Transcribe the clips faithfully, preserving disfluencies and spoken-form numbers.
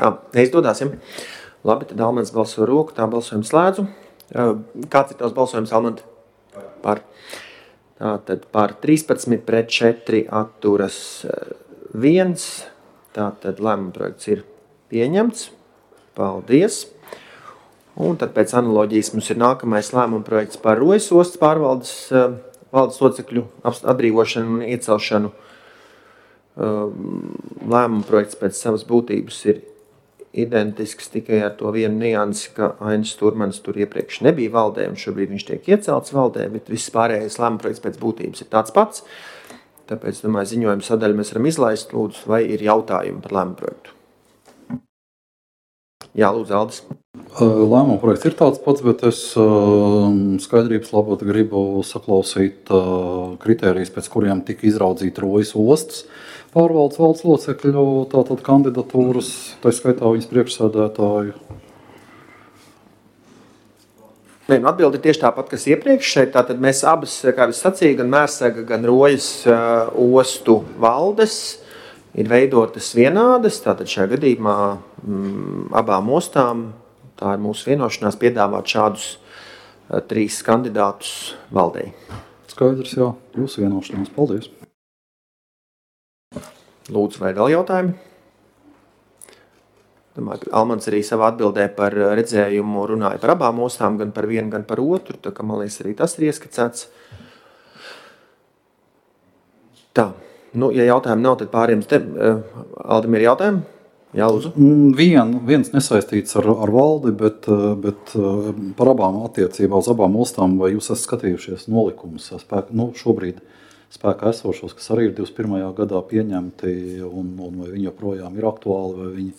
Tā, neizdodās, ja? Labi, tad Almants balso roku, tā balsojumu slēdzu. Kāds ir tavs balsojums, Almanti? Par. Tā, tad par trīspadsmit pret četri atturas viens. Tā tad lēmuma projekts ir pieņemts. Paldies. Un tad pēc analoģijas mums ir nākamais lēmuma projekts par Rojas ostas pārvaldes valdes locekļu atbrīvošanu un iecelšanu. Lēmuma projekts pēc savas būtības ir identisks tikai ar to vienu niansi, ka Ainis Turmans tur iepriekš nebija valdē un šobrīd viņš tiek iecelts valdē, bet viss pārējais lēmuma projekts pēc būtības ir tāds pats. Tāpēc, domāju, ziņojuma sadaļu mēs varam izlaist, lūdzu, vai ir jautājumi par lēmuma projektu. Jā, lūdzu, Aldis. Lēmuma projekts ir tāds pats, bet es skaidrības labot gribu saklausīt kritērijas, pēc kuriem tika izraudzīta Rojas ostas pārvaldes valdes locekļu tātad kandidatūras, tā skaitā viņas priekšsēdētāju. Nē, nu atbildi ir tieši tāpat, kas iepriekš šeit. Tātad mēs abas, kā es sacīju, gan Mērsaga, gan Rojas uh, ostu valdes ir veidotas vienādas. Tātad šajā gadījumā mm, abām ostām, tā ir mūsu vienošanās, piedāvāt šādus uh, trīs kandidātus valdei. Skaidrs, jā, jūsu vienošanās. Paldies. Lūdzu, vai vēl jautājumi? Domāju, ka Almans arī savā atbildē par redzējumu runāja par abām ostām, gan par vienu, gan par otru, tā kā man liekas arī tas ir ieskicēts. Tā, nu, ja jautājumi nav, tad pāriem te. Aldim ir jautājumi? Jā, lūdzu. Vien, viens nesaistīts ar, ar valdi, bet, bet par abām attiecībā uz abām ostām, vai jūs esat skatījušies nolikumus spēku, nu, šobrīd spēkā esošos, kas arī ir divdesmit pirmajā gadā pieņemti, un, un vai viņi joprojām ir aktuāli, vai viņi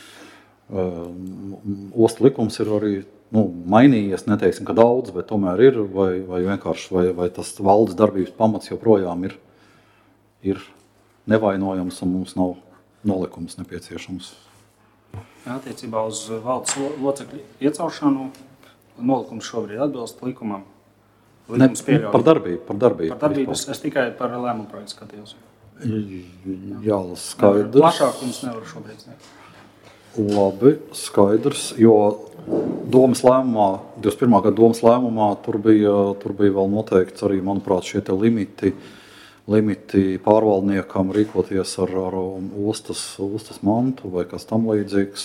uh, ostu likums ir arī nu, mainījies, neteiksim, ka daudz, bet tomēr ir, vai, vai vienkārši, vai, vai tas valdes darbības pamats joprojām ir, ir nevainojams un mums nav nolikums nepieciešams. Attiecībā uz valdes locekļu iecelšanu nolikums šobrīd atbilst likumam. Ne, par darbību, par darbību. Par darbību es, es tikai par lēmumu projektu skatījos. Jā, skaidrs. Plašāk jums nevaru šobrīd sniegt. Labi, skaidrs, jo domas lēmumā, divdesmit pirmā gada domas lēmumā, tur bija, tur bija vēl noteikts arī, manuprāt, šie te limiti, limiti pārvaldniekam rīkoties ar, ar ostas, ostas mantu vai kas tam līdzīgs.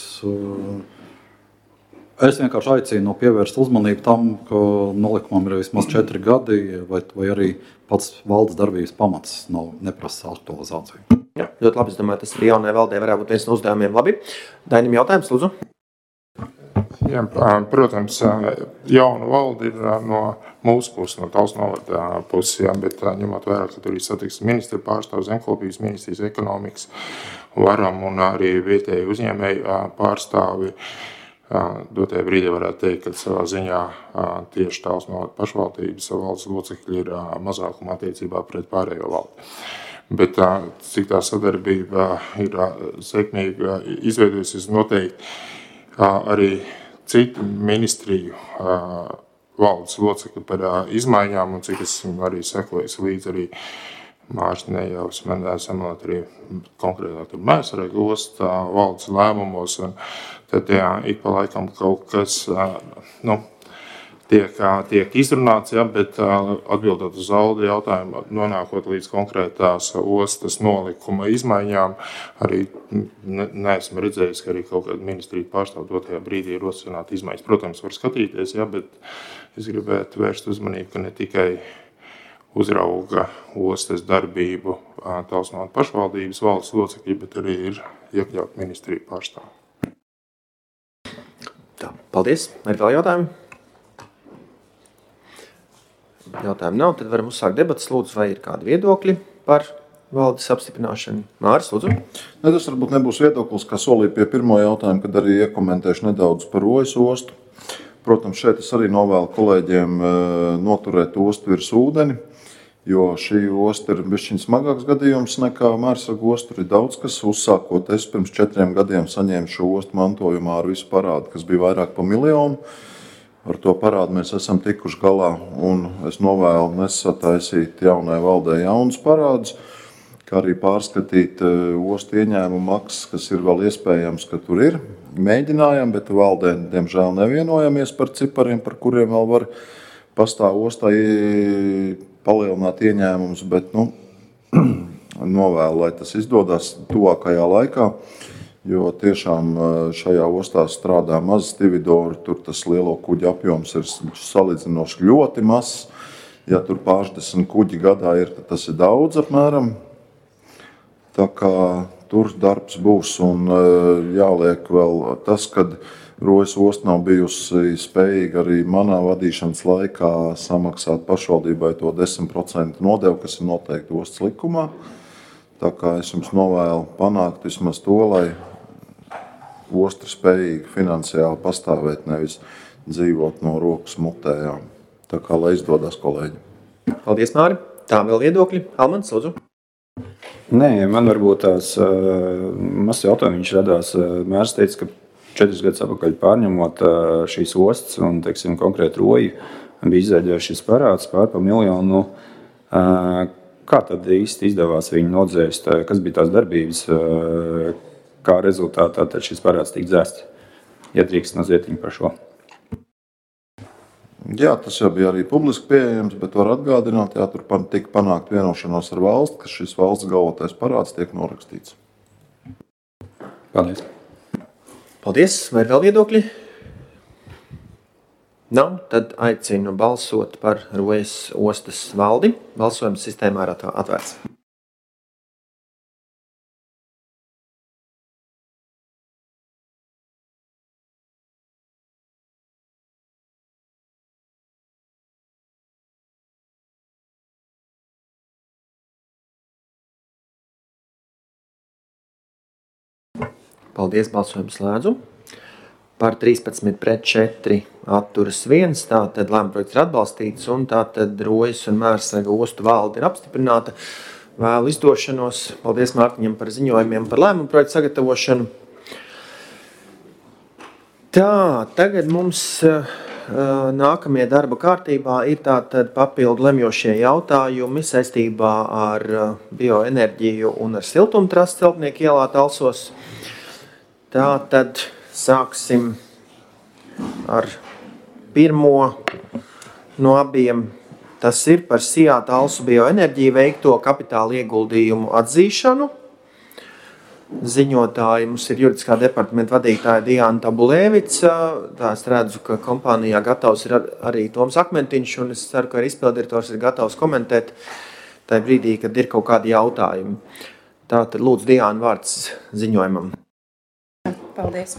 Es vienkārši aicinu pievērst uzmanību tam, ka nolikumam ir vismaz četri gadi, vai, vai arī pats valdes darbības pamats nav neprasa aktualizāciju. Jā, ļoti labi, es domāju, tas arī jaunajai valdē varētu būt viens no uzdevumiem. Labi, Dainim jautājums, lūdzu. Jā, protams, jauna valde ir no mūsu puses, no Talsu novada puses, jā, bet ņemot vērā, ka tur ir satiksmes ministri pārstāv, zemkopības ministrijas, ekonomikas varam un arī vietēji uzņēmēji pārstāvi. Dotajā brīdī varētu teikt, ka savā ziņā tieši Talsu novada pašvaldības valdes locekļi ir mazākuma attiecībā pret pārējo valdi. Bet cik tā sadarbība ir sekmīga izveidojusies noteikti arī citu ministriju valdes locekļi par izmaiņām, un cik es arī sekoju līdz arī Māršņējos, man samalot arī konkrētāk tur Mērsaga ostā valdes lēmumos, un tad jā, ik pa laikam kaut kas nu, tiek, tiek izrunāts, jā, bet atbildot uz Aldi jautājumu, nonākot līdz konkrētās ostas nolikuma izmaiņām, arī ne, neesmu redzējis, ka arī kaut kāda ministrija pārstāv dotajā brīdī ir rosināt izmaiņas. Protams, var skatīties, jā, bet es gribētu vērst uzmanību, ka ne tikai uzrauga ostas darbību Talsu novada pašvaldības valdes locekļi, bet arī ir iekļaut ministriju pārstāvi. Tā, paldies. Ir vēl jautājumi? Jautājumi nav, tad varam uzsākt debatas. Lūdzu, vai ir kādi viedokļi par valdes apstiprināšanu? Māris, lūdzu. Ne, tas varbūt nebūs viedoklis, kā solīja pie pirmo jautājumu, kad arī iekomentēšu nedaudz par Rojas ostu. Protams, šeit es arī novēlu kolēģiem noturēt ostu virs ūdeni, jo šī osta ir bišķiņ smagāks gadījums nekā Mērsaga osta. Tur ir daudz, kas uzsākot. Es pirms četriem gadiem saņēmu šo ostu mantojumā ar visu parādu, kas bija vairāk pa miljonu. Ar to parādu mēs esam tikuši galā, un es novēlu nesataisīt jaunai valdē jaunus parādus. kā arī pārskatīt ostu ieņēmumu maksas, kas ir vēl iespējams, ka tur ir. Mēģinājām, bet valdē, diemžēl, nevienojamies par cipariem, par kuriem vēl var pastāv ostai palielināt ieņēmumus, bet nu, novēlu, lai tas izdodas tuvākajā laikā, jo tiešām šajā ostā strādā maz stividori, tur tas lielo kuģu apjoms ir salīdzinoši ļoti mazs. Ja tur pārdesmit kuģi gadā ir, tad tas ir daudz apmēram. Tā kā tur darbs būs un jāliek vēl tas, kad Rojas osta nav bijusi spējīga arī manā vadīšanas laikā samaksāt pašvaldībai to desmit procentu nodevu, kas ir noteikti ostas likumā. Tā kā es jums novēlu panākt vismaz to, lai osta ir spējīga finansiāli pastāvēt, nevis dzīvot no rokas mutējām. Tā kā lai izdodas, kolēģi. Paldies, Māri. Tā vēl viedokļi. Almans, lūdzu. Nē, man varbūt tās uh, mazs jautājums viņš radās. Uh, Mērs teica, ka četrus gadus atpakaļ pārņemot uh, šīs ostas un, teiksim, konkrēti Roju, bija izveidojis šis parāds pār pa miljonu. Uh, kā tad īsti izdevās viņu nodzēst? Uh, kas bija tās darbības? Uh, kā rezultātā tad šis parāds tika dzēsts? Ja drīkst mazliet par šo. Jā, tas jau bija arī publiski pieejams, bet var atgādināt, jā, tur tika panākt vienošanos ar valsti, ka šis valsts galvotais parāds tiek norakstīts. Paldies. Paldies. Vai ir vēl viedokļi? Nav, tad aicinu balsot par Rojas ostas valdi. Balsojums sistēmā ir atvērts. Paldies, balsojumu slēdzu. Par trīspadsmit pret četri atturas viens, tātad lēmumprojekts ir atbalstīts un tātad Rojas un Mērsega ostu valde ir apstiprināta. Vēlu izdošanos. Paldies Mārtiņam par ziņojumiem par lēmumprojektu sagatavošanu. Tā, tagad mums uh, nākamie darba kārtībā ir tātad papildu lemjošie jautājumi saistībā ar uh, bioenerģiju un ar siltumtrastu Celtnieku ielā Talsos. Tā tad sāksim ar pirmo no abiem. Tas ir par Sijā Talsu bioenerģiju veikto kapitāla ieguldījumu atzīšanu. Ziņotāji mums ir juridiskā departamenta vadītāja Diana Tabulēvica. Tā es redzu, ka kompānijā gatavs ir arī Toms Akmentiņš, un es ceru, ka arī izpildirektors ir gatavs komentēt tajā brīdī, kad ir kaut kādi jautājumi. Tātad lūdzu Diana vārds ziņojumam. Paldies.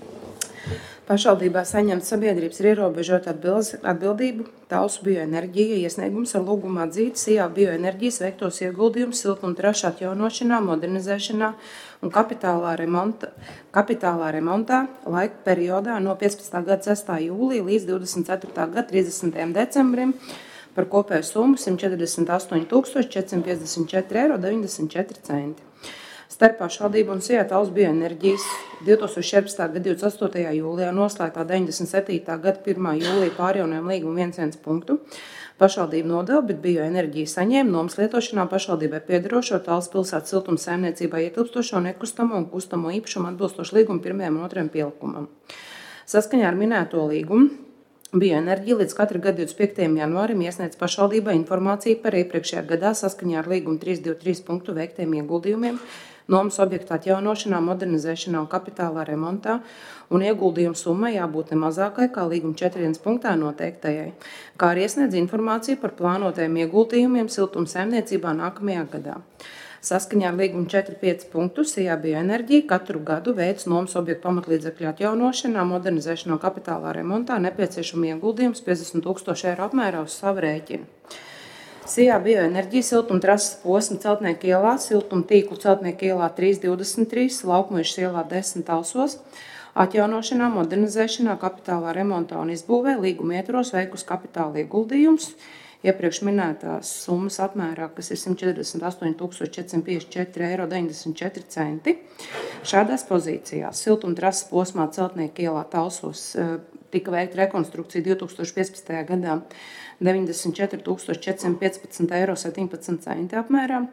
Pašvaldībā saņemt sabiedrības ir ierobežota atbildību Talsu bioenerģija iesniegums ar lūgumu atzīt Sijā bioenerģijas veiktos ieguldījumus siltumtrašu atjaunošanā, modernizēšanā un kapitālā remonta, kapitālā remontā laika periodā no piecpadsmitā gada sestā jūlija līdz divdesmit ceturtā gada trīsdesmitajam decembrim par kopēju summu simt četrdesmit astoņi tūkstoši četrsimt piecdesmit četri eiro deviņdesmit četri centi. Starp pašvaldību un Sijā Talsu bioenerģijas divtūkstoš četrpadsmitā gada divdesmit astotajā jūlijā noslēgtā deviņdesmit septītā gada pirmā jūlija pārjaunojumu līgumu viens viens punktu pašvaldību nodeva, bet bioenerģija saņēma nomas lietošanā pašvaldībai piederošo Talsu pilsētas siltuma saimniecībā ietilpstošo nekustamo un kustamo īpašumu atbilstoši līguma pirmajam un otrajam pielikumam. Saskaņā ar minēto līgumu Bioenerģija līdz katra gada divdesmit piektajam janvārim iesniedz pašvaldībai informāciju par iepriekšējā gadā saskaņā ar līgumu trīs divdesmit trīs punktu veiktiem ieguldījumiem, nomas objektu atjaunošanā, modernizēšanā un kapitālā remontā, un ieguldījumu summai jābūt ne mazākai kā līguma četri viens punktā noteiktajai, kā arī iesniedz informāciju par plānotajiem ieguldījumiem siltuma saimniecībā nākamajā gadā. Saskaņā ar līgumu četri pieci punktu Sijā bioenerģija katru gadu veic nomas objektu pamatlīdzekļu atjaunošanā, modernizēšanā un kapitālā remontā nepieciešamu ieguldījumus piecdesmit tūkstoši eiro apmērā uz savu rēķinu. Sijā bioenerģija siltuma trases posma Celtnieku ielā, siltuma tīklu Celtnieku ielā trīs divdesmit trīs, Laukmuižas ielā desmit Talsos, atjaunošanā, modernizēšanā, kapitālā remontā un izbūvē līguma ietvaros veikus kapitāla ieguldījumus, iepriekš minētās summas apmērā, kas ir simt četrdesmit astoņi tūkstoši četrsimt piecdesmit četri eiro deviņdesmit četri centi. Šādās pozīcijās siltuma trases posmā Celtnieku ielā Talsos tika veikta rekonstrukcija divtūkstoš piecpadsmitajā gadā deviņdesmit četri tūkstoši četrsimt piecpadsmit eiro septiņpadsmit centi apmērā.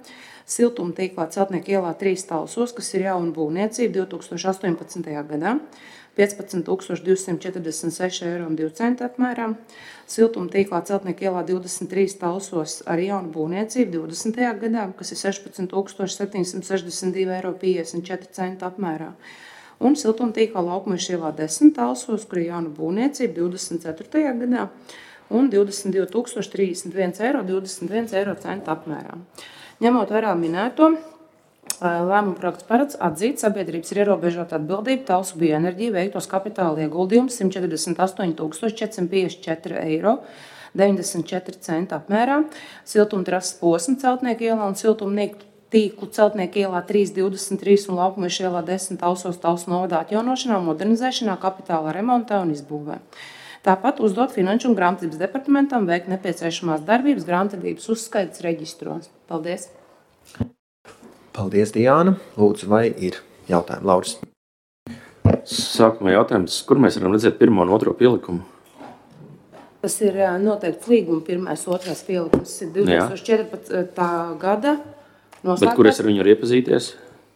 siltumtīklā Celtnieku ielā trīs Talsos, kas ir jauna būvniecība divi tūkstoši astoņpadsmitajā gadā, piecpadsmit tūkstoši divsimt četrdesmit seši eiro un divi centi apmērā. Siltumtīklā Celtnieku ielā divdesmit trīs Talsos arī jauna būvniecība divdesmitajā gadā, kas ir sešpadsmit tūkstoši septiņsimt sešdesmit divi eiro piecdesmit četri centi apmērā. Un siltumtīklā Laukmeža ielā desmit Talsos, kur ir jauna būvniecība divdesmit ceturtajā gadā, un divdesmit divi tūkstoši trīsdesmit viens eiro divdesmit viens eiro centi apmērā. Ņemot vērā minēto, lēmuma projekts paredz atzīt sabiedrības ir ierobežota atbildība Talsu bioenerģiju veiktos kapitāla ieguldījumus simt četrdesmit astoņi tūkstoši četrsimt piecdesmit četri eiro deviņdesmit četri centi apmērā, siltumtrases posmu Celtnieku ielā un siltumnīku tīklu Celtnieku ielā trīs divdesmit trīs un Laukmeža ielā desmit Talsos Talsu novadā atjaunošanā, modernizēšanā, kapitāla remontā un izbūvē. Tāpat uzdot Finanšu un grāmatvedības departamentam veikt nepieciešamās darbības grāmatvedības uzskaites reģistros. Paldies! Paldies, Diāna. Lūdzu, vai ir jautājumi? Lauris. Sākumā jautājums, kur mēs varam redzēt pirmo un otro pielikumu? Tas ir noteikti līguma pirmais, otrais pielikums. Tas ir divi tūkstoši četrpadsmitā gada noslēgtais. Bet kur es ar viņu varu iepazīties?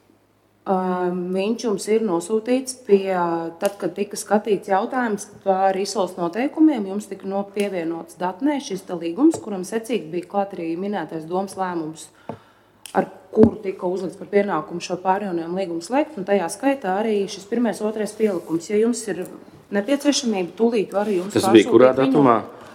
Viņš jums ir nosūtīts pie, tad, kad tika skatīts jautājums par izsoles noteikumiem, jums tika no pievienots datnē šis te līgums, kuram secīgi bija klāt arī minētais domas lēmums, ar kuru tika uzlikts par pienākumu šo pārjaunojumu līgumu slēgt, un tajā skaitā arī šis pirmais, otrais pielikums. Ja jums ir nepieciešamība, tūlīt var jums Tas bija kurā datumā?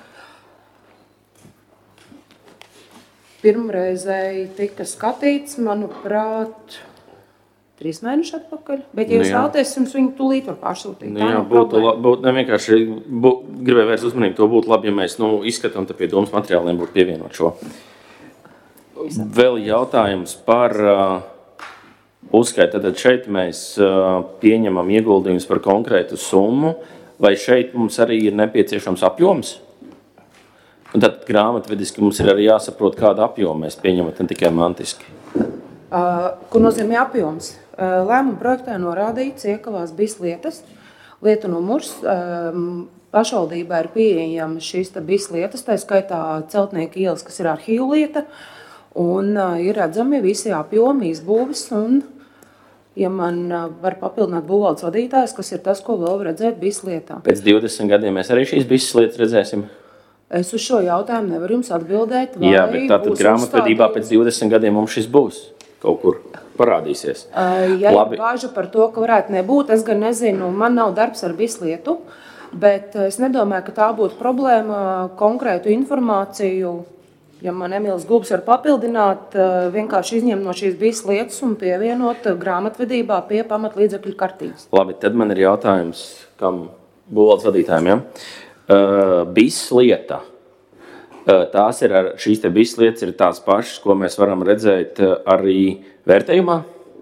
Pirmreizēji tika skatīts, manuprāt, trīs mēneši atpakaļ, bet, ja jūs nu, vēlaties, jums viņu tūlīt var pārsūtīt. Nu, jā, būtu, būtu, ne vienkārši bū, gribēju vērst uzmanību, to būtu labi, ja mēs nu, izskatām te pie domas materiāliem būtu pievienot šo. Vēl jautājums par uh, uzskaitu. Tad šeit mēs uh, pieņemam ieguldījumus par konkrētu summu, vai šeit mums arī ir nepieciešams apjoms? Un tad grāmatvediski mums ir arī jāsaprot, kādu apjomu mēs pieņemam, ne tikai mantiski. Uh, ko nozīmē apjoms? Uh, lēmuma projektā norādīts iekavās bis lietas, lietu numurs. Um, pašvaldībā ir pieejama šīs bis lietas, tā skaitā Celtnieku ielas, kas ir arhīvu lieta, un uh, ir redzami visi apjomi, izbūves, un, ja man uh, var papildināt būvvaldes vadītājs, kas ir tas, ko vēl redzēt bis lietā. Pēc divdesmit gadiem mēs arī šīs visas lietas redzēsim? Es uz šo jautājumu nevaru jums atbildēt. Vai Jā, bet tātad grāmatvedībā pēc divdesmit gadiem mums šis būs. Kaut kur parādīsies. Ja ir bāža par to, ka varētu nebūt, es gan nezinu, man nav darbs ar bislietu, bet es nedomāju, ka tā būtu problēma konkrētu informāciju, ja man Emīls Gulbs var papildināt, vienkārši izņemt no šīs bislietas un pievienot grāmatvedībā pie pamatlīdzekļu kartītes. Labi, tad man ir jautājums, kam būvvaldes vadītājiem, ja? Uh, bislieta. Tās ir ar, šīs te visas lietas ir tās pašas, ko mēs varam redzēt arī vērtējumā?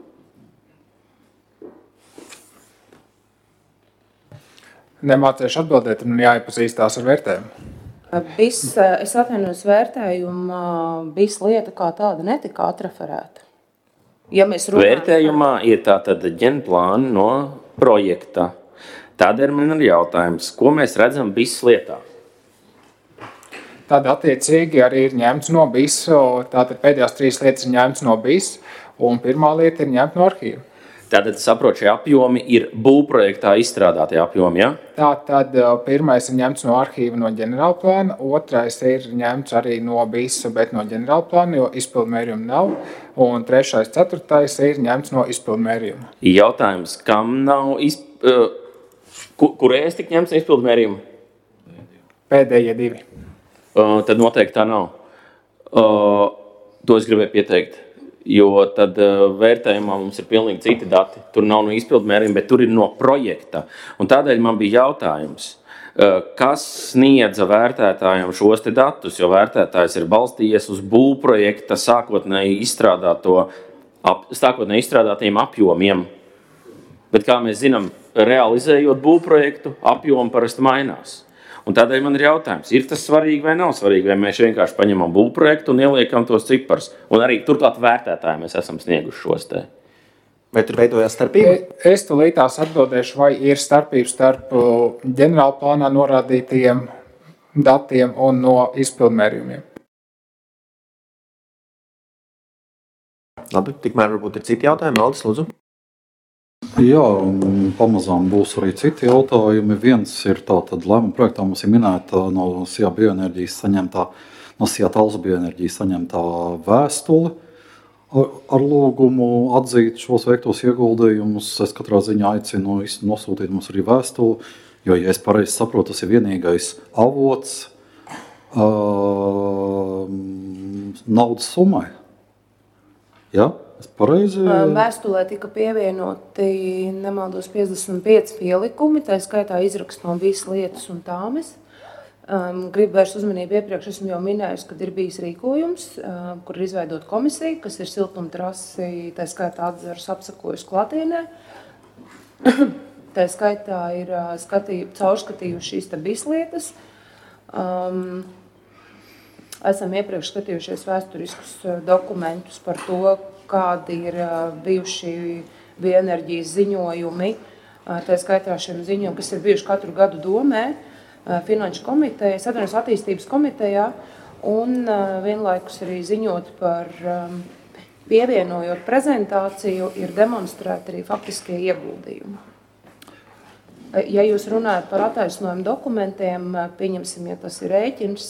Nemācēšu atbildēt, un jāiepazīstās ar vērtējumu. Bis, es atvainojos vērtējumu, bis lieta kā tāda netika atreferēta. Ja mēs runājam... Vērtējumā ir tātad ģenplāni no projekta. Tādēļ man ir jautājums, ko mēs redzam bis lietā? Tad attiecīgi arī ir ņemts no B I S, tātad pēdējās trīs lietas ir ņemts no B I S, un pirmā lieta ir ņemta no arhīva. Tātad, saprot, šie apjomi ir būvprojektā izstrādātie apjomi, ja? Tātad pirmais ir ņemts no arhīva no ģenerālplāna, otrais ir ņemts arī no B I S, bet no ģenerālplāna, jo izpildmērījuma nav, un trešais, ceturtais ir ņemts no izpildmērījuma. Jautājums, kam nav, izp... Kur, kurējais tik ņemts no izpildmērījuma? Pēdējie divi. Uh, tad noteikti tā nav. Uh, to es gribēju pieteikt, jo tad uh, vērtējumā mums ir pilnīgi citi dati. Tur nav no izpildmērījuma, bet tur ir no projekta. Un tādēļ man bija jautājums, uh, kas sniedza vērtētājiem šos te datus, jo vērtētājs ir balstījies uz būvprojekta sākotnēji izstrādāto, ap, sākotnēji izstrādātiem apjomiem. Bet kā mēs zinām, realizējot būvprojektu, apjomi parasti mainās. Un tādēļ man ir jautājums, ir tas svarīgi vai nav svarīgi, vai mēs vienkārši paņemam būvprojektu un ieliekam tos ciparus. Un arī turklāt vērtētāji mēs esam snieguši šos te. Vai tur veidojās starpība? Es tulītās atbildēšu, vai ir starpība starp ģenerālplānā norādītajiem datiem un no izpildmērījumiem. Labi, tikmēr varbūt ir citi jautājumi. Aldis, lūdzu. Jā, pamazām būs arī citi jautājumi. Viens ir tātad lēmuma projektā mums ir minēta no SIA bioenerģijas saņemtā, no SIA Talsu bioenerģijas saņemtā vēstule ar, ar lūgumu atzīt šos veiktos ieguldījumus. Es katrā ziņā aicinu nosūtīt mums arī vēstuli, jo, ja es pareizi saprotu, tas ir vienīgais avots uh, naudas summai. Ja? Pareizi. Vēstulē tika pievienoti, nemaldos, piecdesmit pieci pielikumi, tā skaitā izraksts no visas lietas un tāmes. Um, gribu vērst uzmanību iepriekš, esmu jau minējusi, kad ir bijis rīkojums, uh, kur ir izveidota komisija, kas ir siltumtrasi, tā skaitā atzaras apsakojusi klātienē. Tā skaitā ir uh, skatī, caurskatījuši šīs te bis lietas. Um, esam iepriekš skatījušies vēsturiskus dokumentus par to, kādi ir bijuši bioenerģijas ziņojumi, tā skaitā šiem ziņojumiem, kas ir bijuši katru gadu domē, Finanšu komiteja, Savienības attīstības komitejā, un vienlaikus arī ziņot par, pievienojot prezentāciju, ir demonstrēti arī faktiskie ieguldījumi. Ja jūs runājat par attaisnojumu dokumentiem, pieņemsim, ja tas ir rēķins,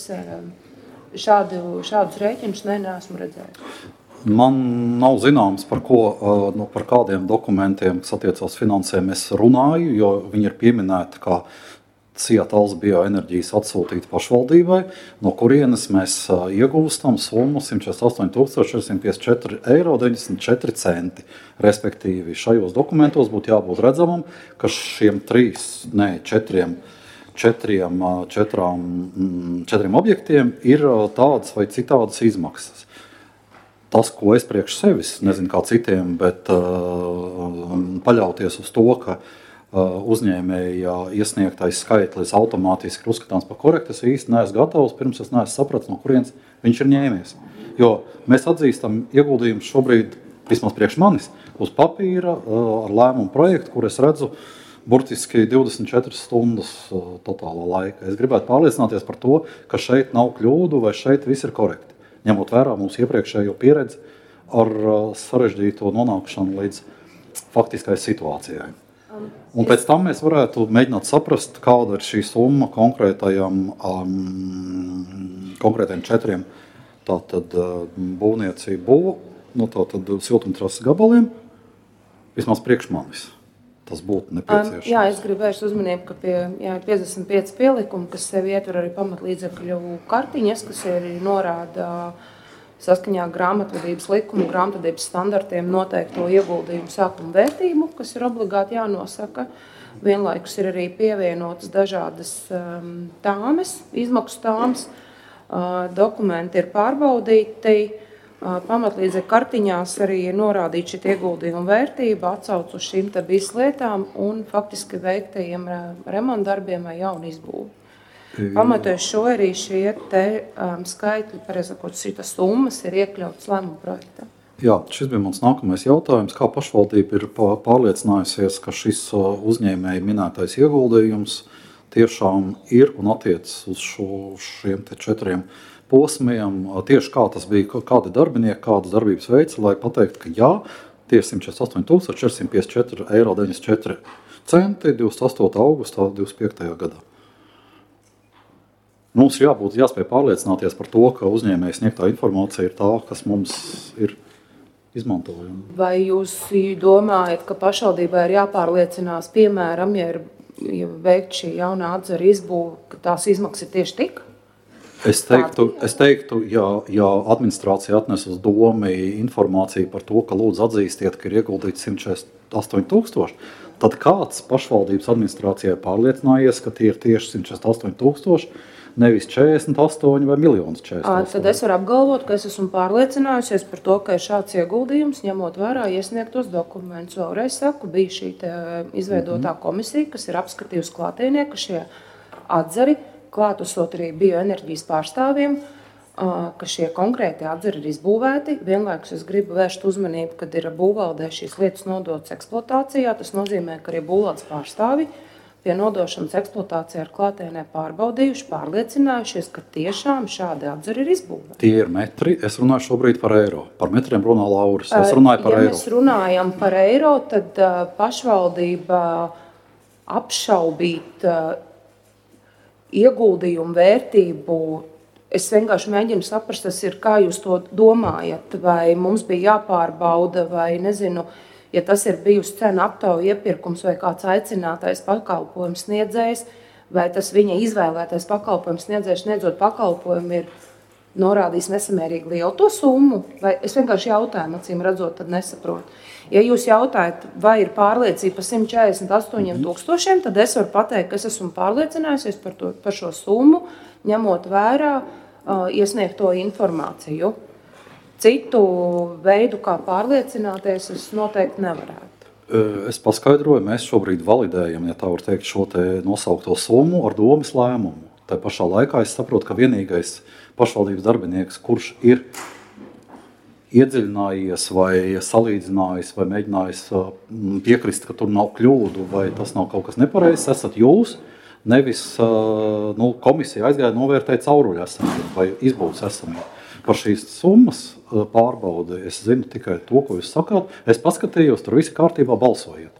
šādu, šādus rēķinus ne, neesmu redzējis. Man nav zināms, par, ko, nu, par kādiem dokumentiem, kas attiecās finansēm, es runāju, jo viņi ir pieminēti kā SIA Talsu bioenerģijas atsūtīta pašvaldībai, no kurienes mēs iegūstam summu simt četrdesmit astoņi tūkstoši četri simti piecdesmit četri eiro deviņdesmit četri centi. Respektīvi, šajos dokumentos būtu jābūt redzamam, ka šiem trīs, ne, četriem, četriem, četrām, četriem objektiem ir tādas vai citādas izmaksas. Tas, ko es priekš sevis, nezinu kā citiem, bet uh, paļauties uz to, ka uh, uzņēmēja iesniegtais skaitlis automātiski ir uzskatāms par korektu, es īsti neesmu gatavs, pirms es neesmu sapratis, no kurienes viņš ir ņēmies. Jo mēs atzīstam ieguldījumus šobrīd, vismaz priekš manis, uz papīra uh, ar lēmumu projektu, kur es redzu burtiski divdesmit četras stundas uh, totālā laika. Es gribētu pārliecināties par to, ka šeit nav kļūdu vai šeit viss ir korekti. Ņemot vērā mūsu iepriekšējo pieredzi ar sarežģīto nonākšanu līdz faktiskai situācijai. Un pēc tam mēs varētu mēģināt saprast, kāda ir šī summa konkrētajam, um, konkrētajiem četriem tātad, būvniecību būvu, no tātad siltumtrases gabaliem, vismaz priekš manis. Tas būtu nepieciešams. Jā, es gribu vērst uzmanību, ka pie jā, piecdesmit pieci pielikumi, kas sevi ietver arī pamatlīdzekļu kartiņas, kas ir norāda saskaņā grāmatvedības likumu, grāmatvedības standartiem noteikto ieguldījumu sākuma vērtību, kas ir obligāti jānosaka. Vienlaikus ir arī pievienotas dažādas um, tāmes, izmaksu tāmes, uh, dokumenti ir pārbaudīti. Pamatlīdzekļu kartiņās arī ir norādīta šī ieguldījuma vērtība, atsauc uz šīm te bis lietām un faktiski veiktajiem remontdarbiem vai jaunu izbūvi. Pamatoties šo arī šie te um, skaitļi, pareizākot šitas summas, ir iekļautas lēmuma projektā. Jā, šis bija mans nākamais jautājums. Kā pašvaldība ir pārliecinājusies, ka šis uzņēmēja minētais ieguldījums tiešām ir un attiecas uz šo, šiem te četriem posmiem, tieši kā tas bija, kādi darbinieki, kādas darbības veids, lai pateiktu, ka jā, tie ir simt četrdesmit astoņi tūkstoši četri simti piecdesmit četri eiro deviņdesmit četri centi divdesmit astotā augustā divdesmit piektajā gadā. Mums ir jābūt, jāspēj pārliecināties par to, ka uzņēmējs sniegtā informācija ir tā, kas mums ir izmantojama. Vai jūs domājat, ka pašvaldībai ir jāpārliecinās, piemēram, ja ir ja veikt šī jaunā atzara izbūve, ka tās izmaksas ir tieši tik? Es teiktu, es teiktu ja, ja administrācija atnes uz domu informāciju par to, ka lūdzu atzīstiet, ka ir ieguldīts simt četrdesmit astoņi tūkstoši, tad kāds pašvaldības administrācijai pārliecinājies, ka tie ir tieši simt četrdesmit astoņi tūkstoši, nevis četrdesmit astoņi vai miljonus četrdesmit astoņi. Tad es varu apgalvot, ka es esmu pārliecinājusies par to, ka ir šāds ieguldījums, ņemot vērā iesniegtos dokumentus. Vēlreiz saku, bija šī izveidotā komisija, kas ir apskatījusi klātienē, ka šie atzari klātesot arī bioenerģijas pārstāvjiem, ka šie konkrēti atzari ir izbūvēti. Vienlaikus es gribu vērst uzmanību, kad ir būvvaldē šīs lietas nodotas eksploatācijā. Tas nozīmē, ka arī būvvaldes pārstāvi pie nodošanas eksploatācijā ar klātienē pārbaudījuši, pārliecinājušies, ka tiešām šādi atzari ir izbūvēti. Tie ir metri. Es runāju šobrīd par eiro. Par metriem runā Lauris. Es runāju par ja eiro. Ja mēs runājam par eiro, tad uh, pašvaldība apšaubīt uh, ieguldījumu vērtību. Es vienkārši mēģinu saprast, tas ir, kā jūs to domājat, vai mums bija jāpārbauda, vai nezinu, ja tas ir bijusi cena aptauja iepirkums vai kāds aicinātais pakalpojums sniedzējs, vai tas viņa izvēlētais pakalpojums sniedzējs sniedzot pakalpojumu ir norādījis nesamērīgi lielu to summu, vai es vienkārši jautājumu, acīm redzot, tad nesaprotu. Ja jūs jautājat, vai ir pārliecība par simt četrdesmit astoņiem tūkstošiem, tad es varu pateikt, ka es esmu pārliecinājusies par, to, par šo summu, ņemot vērā uh, iesniegto informāciju. Citu veidu, kā pārliecināties, es noteikti nevarētu. Es paskaidroju, mēs šobrīd validējam, ja tā var teikt, šo te nosaukto summu ar domas lēmumu. Tā pašā laikā es saprotu, ka vienīgais pašvaldības darbinieks, kurš ir iedziļinājies vai salīdzinājis vai mēģinājis piekrist, ka tur nav kļūdu vai tas nav kaut kas nepareizs, esat jūs, nevis nu, komisija aizgāja novērtēt cauruļu esamību vai izbūves esamību. Par šīs summas pārbaudi es zinu tikai to, ko jūs sakāt. Es paskatījos, tur visi kārtībā balsojiet.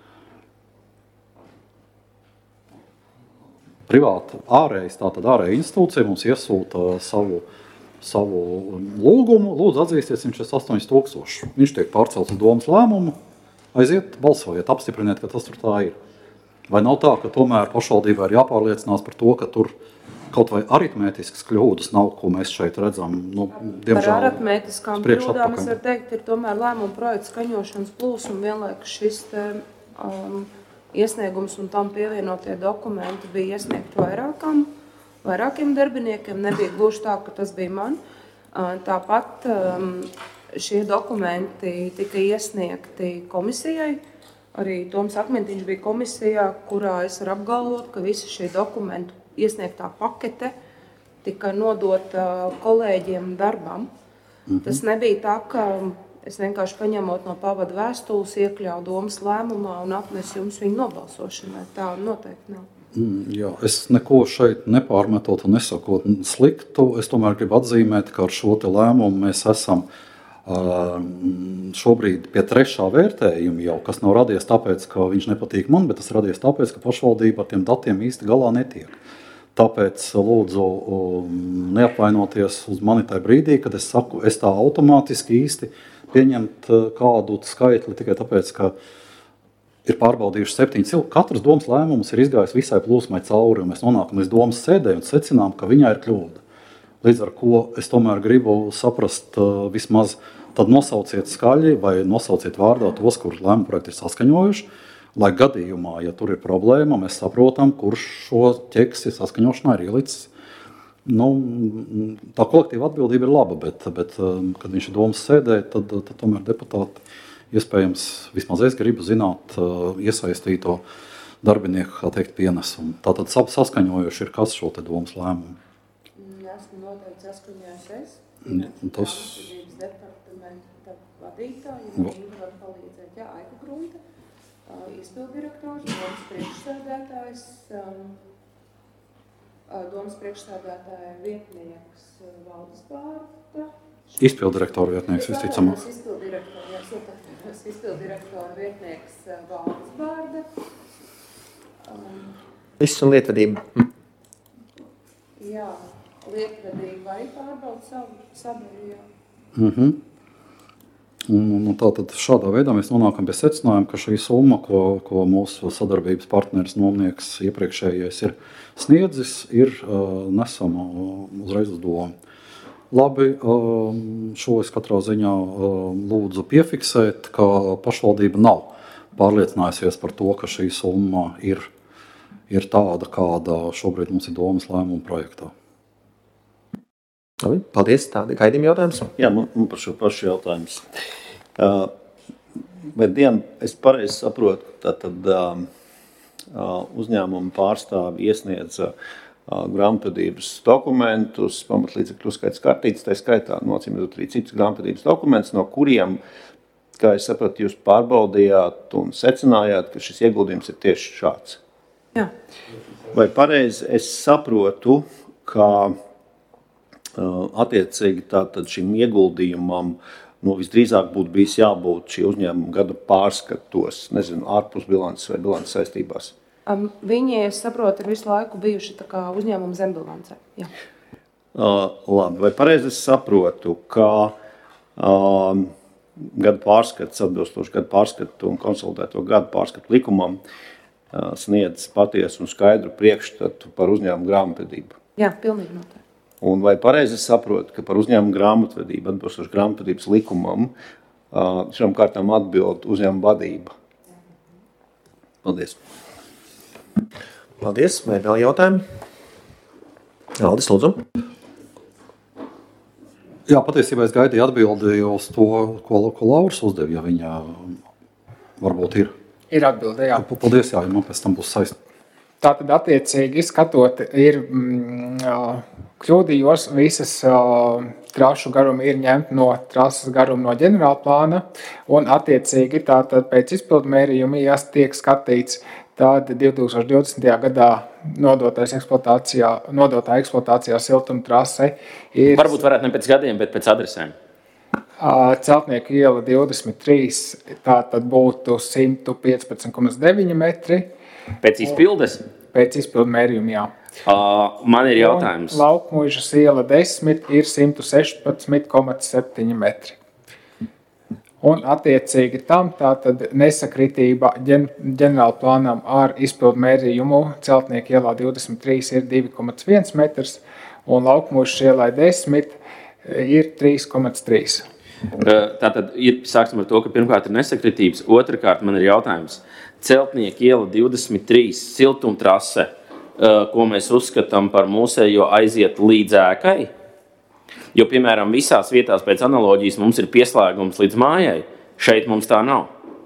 Privāta ārējais, tātad ārēja institūcija mums iesūta savu savu lūgumu, lūdzu atzīsties simt četrdesmit astoņi tūkstoši. Viņš tiek pārcelts uz domas lēmumu, aiziet, balsojiet, apstipriniet, ka tas tur tā ir. Vai nav tā, ka tomēr pašvaldībā ir jāpārliecinās par to, ka tur kaut vai aritmētiskas kļūdas nav, ko mēs šeit redzam? Nu, diemžēl, par aritmētiskām kļūdām es varu teikt, ir tomēr lēmuma projekta skaņošanas plūs un vienlaikus šis te, um, iesniegums un tam pievienotie dokumenti bija iesniegti vairākām vairākiem darbiniekiem, nebija gluži tā, ka tas bija man. Tāpat šie dokumenti tika iesniegti komisijai. Arī Toms Akmentiņš bija komisijā, kurā es varu apgalvot, ka visi šie dokumentu iesniegtā pakete tika nodota kolēģiem darbam. Mhm. Tas nebija tā, ka es vienkārši paņemot no pavada vēstules, iekļauju domas lēmumā un atnesu jums viņu nobalsošanai. Tā noteikti nav. Jā, es neko šeit nepārmetot un nesakot sliktu. Es tomēr gribu atzīmēt, ka ar šo te lēmumu mēs esam uh, šobrīd pie trešā vērtējuma jau, kas nav radies tāpēc, ka viņš nepatīk man, bet tas radies tāpēc, ka pašvaldība ar tiem datiem īsti galā netiek. Tāpēc lūdzu neapvainoties uz mani tajā brīdī, kad es saku, es tā automātiski īsti pieņemt kādu skaitli tikai tāpēc, ka ir pārbaudījuši septiņi cilvēki. Katrs domas lēmums ir izgājis visai plūsmai cauri, un mēs nonākam līdz domas sēdē un secinām, ka viņā ir kļūda. Līdz ar ko es tomēr gribu saprast uh, vismaz, tad nosauciet skaļi vai nosauciet vārdā tos, kurus lēmumu projekti ir saskaņojuši, lai gadījumā, ja tur ir problēma, mēs saprotam, kurš šo ķeksi saskaņošanā ir ielicis. Nu, tā kolektīva atbildība ir laba, bet, bet um, kad viņš ir domas sēdē, tad, tad tomēr deputāti iespējams, vismaz es gribu zināt uh, iesaistīto darbinieku, kā teikt, pienesumu. Tātad saskaņojuši ir kas šo te domas lēmumu? Esmu noteikti saskaņojuši es. Tas... departamenta vadītāji, ja viņi var palīdzēt. Jā, Aika Grunte, uh, izpildirektors, domas priekšsēdētājs, um, uh, domas priekšsēdētāja vietnieks uh, Valdis Bārta. Izpildirektora vietnieks, visticamāk. Izpildirektora vietnieks Valdis Bārda. Um, Viss un lietvedība. Hm. Jā, lietvedība arī pārbauda savu sadaļu. Mhm. Un, un tātad šādā veidā mēs nonākam pie secinājuma, ka šī summa, ko, ko mūsu sadarbības partneris nomnieks iepriekšējais ir sniedzis, ir uh, nesama uzreiz uz domu. Labi, šo es katrā ziņā lūdzu piefiksēt, ka pašvaldība nav pārliecinājusies par to, ka šī summa ir, ir tāda, kāda šobrīd mums ir domas lēmuma projektā. Labi, paldies. Tādi gaidījumi jautājums? Jā, man, man par šo pašu jautājums. Uh, bet dienu, es pareizi saprotu, ka tad uh, uzņēmuma pārstāvi iesniedz uh, grāmatvedības dokumentus, pamatlīdzekļu uzskaits kartītes, tā skaitā nocīmēt arī citus grāmatvedības dokumentus, no kuriem, kā es sapratu, jūs pārbaudījāt un secinājāt, ka šis ieguldījums ir tieši šāds. Jā. Vai pareizi es saprotu, ka uh, attiecīgi tātad šim ieguldījumam nu, visdrīzāk būtu bijis jābūt šī uzņēmuma gada pārskatos, nezinu, ārpus bilances vai bilances saistībās? Um, viņi, es saprotu, ir visu laiku bijuši tā kā uzņēmuma zembilancē. Jā. Uh, labi, vai pareizi es saprotu, ka uh, gada pārskats, atbilstoši gada pārskatu un konsolidēto gada pārskatu likumam, uh, sniedz patiesu un skaidru priekšstatu par uzņēmumu grāmatvedību? Jā, pilnīgi noteikti. Un vai pareizi es saprotu, ka par uzņēmumu grāmatvedību, atbilstoši grāmatvedības likumam, uh, šām kārtām atbild uzņēmuma vadība? Paldies. Paldies. Vai vēl jautājumi? Aldis, lūdzu. Jā, patiesībā es gaidīju atbildi uz to, ko, ko Lauris uzdev, ja viņa varbūt ir. Ir atbilde, jā. Paldies, jā, ja man pēc tam būs saist. Tātad attiecīgi skatot ir mm, kļūdījos, visas uh, trašu garumi ir ņemti no trases garuma no ģenerāla plāna un attiecīgi tātad pēc izpildu mērījuma ja tiek skatīts tad divi tūkstoši divdesmitajā gadā nodotais eksploatācijā, nodotā eksploatācijā siltuma trase ir... Varbūt varētu ne pēc gadiem, bet pēc adresēm. Celtnieku iela divdesmit trīs, tātad būtu simt piecpadsmit komats deviņi metri. Pēc izpildes? Pēc izpildu mērījuma, jā. Uh, man ir jautājums. Un Laukmuižas iela desmit ir simt sešpadsmit komats septiņi metri. Un attiecīgi tam tātad nesakritība ģen, ģenerāla plānam ar izpildu mērījumu Celtnieku ielā divdesmit trīs ir divi komats viens metrs un Laukmuižas ielai desmit ir trīs komats trīs. Tātad ir, sāksim ar to, ka pirmkārt ir nesakritības, otrkārt man ir jautājums. Celtnieku iela divdesmit trīs siltumtrase, ko mēs uzskatām par mūsējo aiziet līdz ēkai, jo, piemēram, visās vietās pēc analoģijas mums ir pieslēgums līdz mājai, šeit mums tā nav.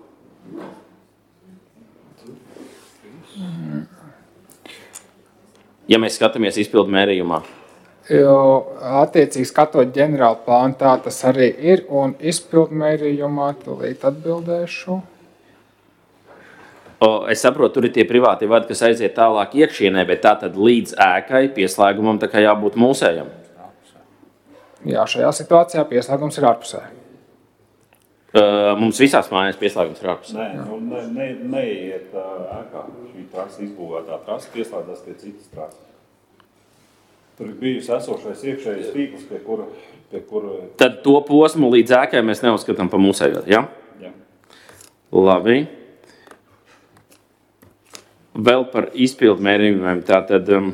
Ja mēs skatāmies izpildu mērījumā. Jo attiecīgi skatot ģenerālu plānu, tā tas arī ir, un izpildu mērījumā tūlīt atbildēšu. O, es saprotu, tur ir tie privāti vadi, kas aiziet tālāk iekšienē, bet tā tad līdz ēkai pieslēgumam tā kā jābūt mūsējam. Jā, šajā situācijā pieslēgums ir ārpusē. Uh, mums visās mājās pieslēgums ir ārpusē. Nē, nu, ne, ne, neiet ēkā. Šī trasa izbūvētā trasa pieslēdzās pie citas trasas. Tur ir bijusi esošais iekšējais tīkls, pie kura, pie kura... Tad to posmu līdz ēkai mēs neuzskatām pa mūsējot, ja? Jā. Labi. Vēl par izpildu mērījumiem. Tātad... Um,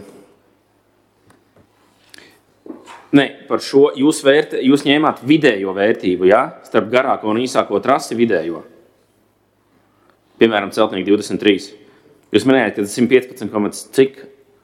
Ne, par šo jūs, vērt, jūs ņēmāt vidējo vērtību, ja? Starp garāko un īsāko trasi vidējo. Piemēram, Celtnieku divdesmit trīs. Jūs minējāt, ka simt piecpadsmit komats cik?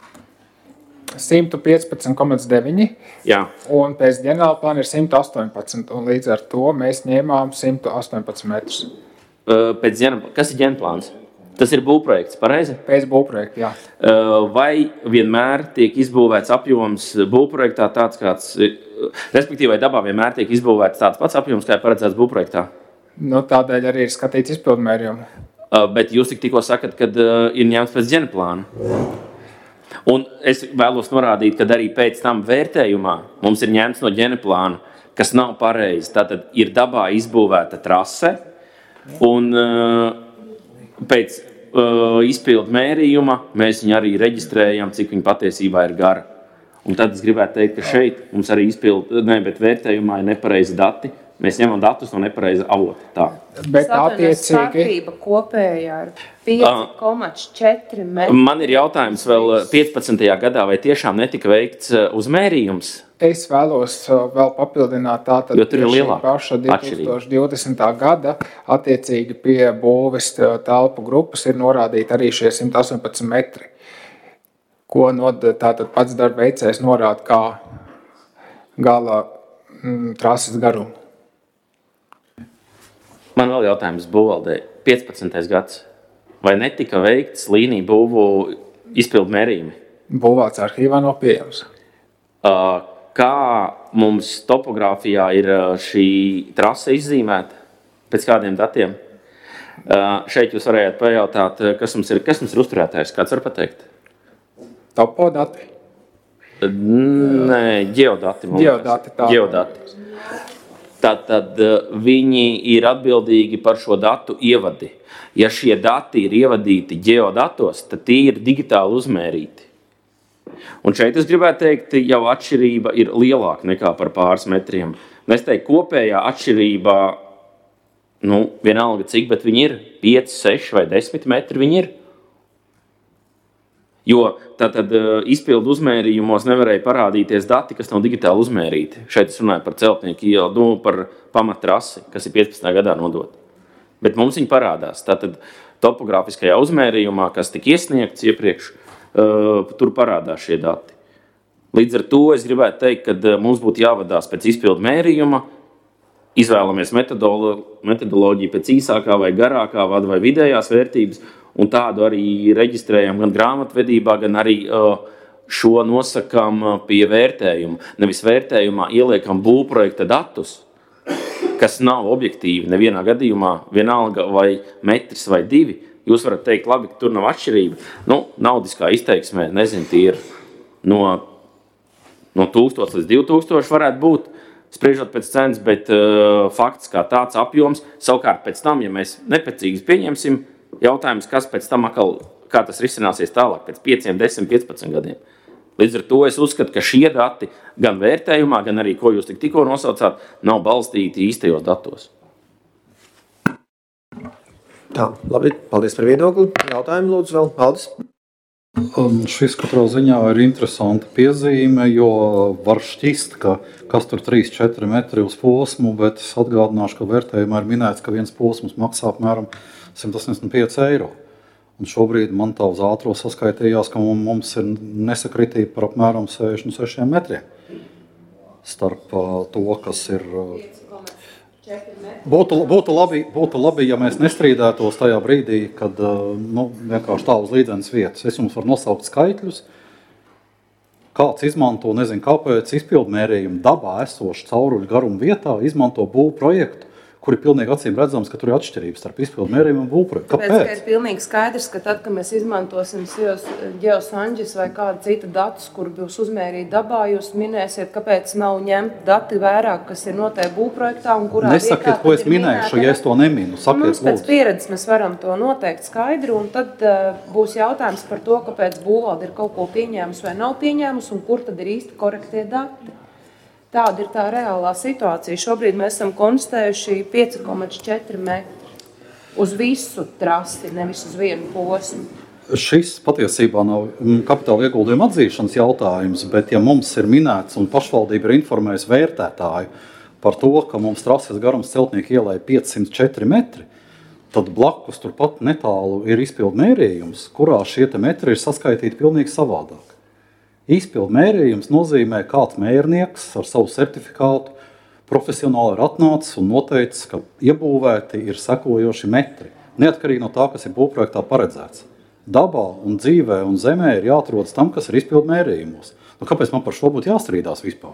simt piecpadsmit komats deviņi. Jā. Un pēc ģenerāla plāna ir simt astoņpadsmit. Un līdz ar to mēs ņēmām simt astoņpadsmit metrus. Uh, pēc ģenerāla, kas ir ģenerplāns? Tas ir būvprojekts, pareizi? Pēc būvprojekta, jā. Vai vienmēr tiek izbūvēts apjoms būvprojektā tāds kāds, respektīvi vai dabā vienmēr tiek izbūvēts tāds pats apjoms, kā ir paredzēts būvprojektā? Nu, tādēļ arī ir skatīts izpildu mērījumu. Bet jūs tik tikko sakat, kad ir ņemts pēc ģenerplāna. Un es vēlos norādīt, ka arī pēc tam vērtējumā mums ir ņemts no ģenerplāna, kas nav pareizi. Tātad ir dabā izbūvēta trase un pēc uh, izpildu mērījuma mēs viņu arī reģistrējam, cik viņa patiesībā ir gara. Un tad es gribētu teikt, ka šeit mums arī izpildu, ne, bet vērtējumā ir nepareizi dati. Mēs ņemam datus no nepareiza avota. Tā. Bet attiecīgi... Starpība kopējā ir pieci komats četri metri. Man ir jautājums vēl piecpadsmitajā gadā, vai tiešām netika veikts uzmērījums? Es vēlos vēl papildināt tātad jo tur ir lielā paša divi tūkstoši divdesmitā gada attiecīgi pie būves telpu grupas ir norādīti arī šie simt astoņpadsmit metri, ko nod, tātad pats darba veicējs norāda kā gala mm, trases garumu. Man vēl jautājums būvvaldei. piecpadsmitais gads. Vai netika veikts līniju būvu izpildu mērījumi? Būvāts arhīvā nav pieejams. Uh, kā mums topogrāfijā ir šī trase izzīmēta? Pēc kādiem datiem? Uh, šeit jūs varējāt pajautāt, kas mums ir, kas mums ir uzturētājs, kāds var pateikt? Topo dati. Nē, ģeodati. Ģeodati, tā. Ģeodati. Tātad viņi ir atbildīgi par šo datu ievadi. Ja šie dati ir ievadīti ģeodatos, tad tie ir digitāli uzmērīti. Un šeit es gribētu teikt, jau atšķirība ir lielāka nekā par pāris metriem. Es teiktu, kopējā atšķirībā, nu, vienalga cik, bet viņi ir pieci, seši vai desmit metri viņi ir. Jo tātad izpildu uzmērījumos nevarēja parādīties dati, kas nav digitāli uzmērīti. Šeit es runāju par celtnieku ielu, nu, par pamattrasi, kas ir piecpadsmitajā gadā nodota. Bet mums viņi parādās. Tātad topografiskajā uzmērījumā, kas tika iesniegts iepriekš, uh, tur parādās šie dati. Līdz ar to es gribētu teikt, ka mums būtu jāvadās pēc izpildu mērījuma, izvēlamies metodoloģiju pēc īsākā vai garākā vada vai vidējās vērtības, un tādu arī reģistrējam gan grāmatvedībā, gan arī uh, šo nosakam pie vērtējuma. Nevis vērtējumā ieliekam būvprojekta datus, kas nav objektīvi nevienā gadījumā, vienalga vai metrs vai divi. Jūs varat teikt, labi, ka tur nav atšķirība. Nu, naudiskā izteiksmē, nezinu, tie ir no, no tūkstoš līdz divi tūkstoši varētu būt, spriežot pēc cenas, bet uh, fakts kā tāds apjoms, savukārt pēc tam, ja mēs neprecīzi pieņemsim, jautājums, kas pēc tam atkal, kā tas risināsies tālāk, pēc pieciem, desmit, piecpadsmit gadiem. Līdz ar to es uzskatu, ka šie dati gan vērtējumā, gan arī, ko jūs tik tikko nosaucāt, nav balstīti īstajos datos. Tā, labi, paldies par viedokli. Jautājumu lūdzu vēl, Aldis. Um, šis katrā ziņā ir interesanta piezīme, jo var šķist, ka kas tur trīs četri metri uz posmu, bet es atgādināšu, ka vērtējumā ir minēts, ka viens posms maksā apmēram simt astoņdesmit pieci eiro. Un šobrīd man tā uz ātro saskaitījās, ka mums ir nesakritība par apmēram sešdesmit sešiem metriem starp uh, to, kas ir... Uh, būtu, būtu, labi, būtu labi, ja mēs nestrīdētos tajā brīdī, kad uh, nu, vienkārši tā uz līdzenas vietas. Es jums varu nosaukt skaitļus. Kāds izmanto, nezinu kāpēc, izpildmērījumu dabā esošu cauruļu garumu vietā, izmanto būvu projektu, kur ir pilnīgi acīm redzams, ka tur ir atšķirības starp izpildu mērījumu un būvprojektu. Kāpēc? Tāpēc, ka ir pilnīgi skaidrs, ka tad, kad mēs izmantosim geosanģis vai kādu citu datus, kur būs uzmērīti dabā, jūs minēsiet, kāpēc nav ņemt dati vērā, kas ir noteikti būvprojektā un kurā Nesakiet, vietā. ko es minēšu, ja es to neminu. Sakiet, mums pēc pieredzes mēs varam to noteikt skaidri, un tad uh, būs jautājums par to, kāpēc būvvalde ir kaut ko pieņēmus vai nav pieņēmus, un kur tad ir īsti korektie dati. Tāda ir tā reālā situācija. Šobrīd mēs esam konstatējuši pieci komats četri metri uz visu trasi, nevis uz vienu posmu. Šis patiesībā nav kapitāla ieguldījuma atzīšanas jautājums, bet ja mums ir minēts un pašvaldība ir informējusi vērtētāju par to, ka mums trases garums Celtnieku ielai piecsimt četri metri, tad blakus turpat netālu ir izpildu mērījums, kurā šie te metri ir saskaitīti pilnīgi savādāk. Izpildu mērījums nozīmē, kāds mērnieks ar savu certifikātu profesionāli ir atnācis un noteicis, ka iebūvēti ir sekojoši metri, neatkarīgi no tā, kas ir būvprojektā paredzēts. Dabā un dzīvē un zemē ir jāatrodas tam, kas ir izpildu mērījumos. Nu, kāpēc man par šo būtu jāstrīdās vispār?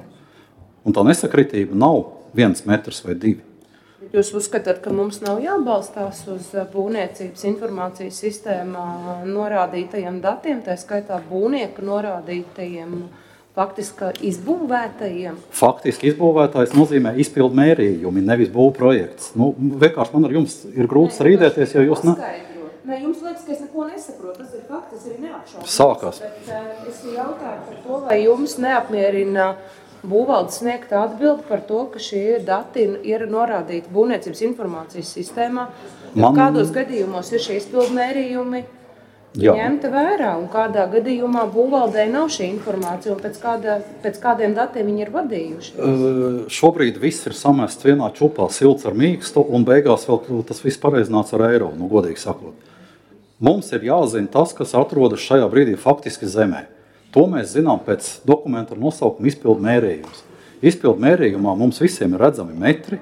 Un tā nesakritība nav viens metrs vai divi. Jūs uzskatāt, ka mums nav jābalstās uz būvniecības informācijas sistēmā norādītajiem datiem, tā skaitā būvnieka norādītajiem faktiski izbūvētajiem? Faktiski izbūvētājs nozīmē izpildu mērījumi, nevis būvprojekts. Nu, vienkārši man ar jums ir grūti strīdēties, jo jūs... Ne... Ne, jums liekas, ka es neko nesaprotu, tas ir fakts, tas ir neapšaubāms. Sākās. Bet es jautāju par to, vai jums neapmierina būvvaldes sniegta atbildi par to, ka šie dati ir norādīti būvniecības informācijas sistēmā. Man... Kādos gadījumos ir šie izpildu mērījumi ņemta vērā un kādā gadījumā būvvaldei nav šī informācija un pēc, kādā, pēc kādiem datiem viņi ir vadījuši? Uh, šobrīd viss ir samests vienā čupā, silts ar mīkstu un beigās vēl tas viss pareizināts ar eiro, nu godīgi sakot. Mums ir jāzina tas, kas atrodas šajā brīdī faktiski zemē. To mēs zinām pēc dokumenta ar nosaukumu izpildu mērījums. Izpildu mērījumā mums visiem ir redzami metri.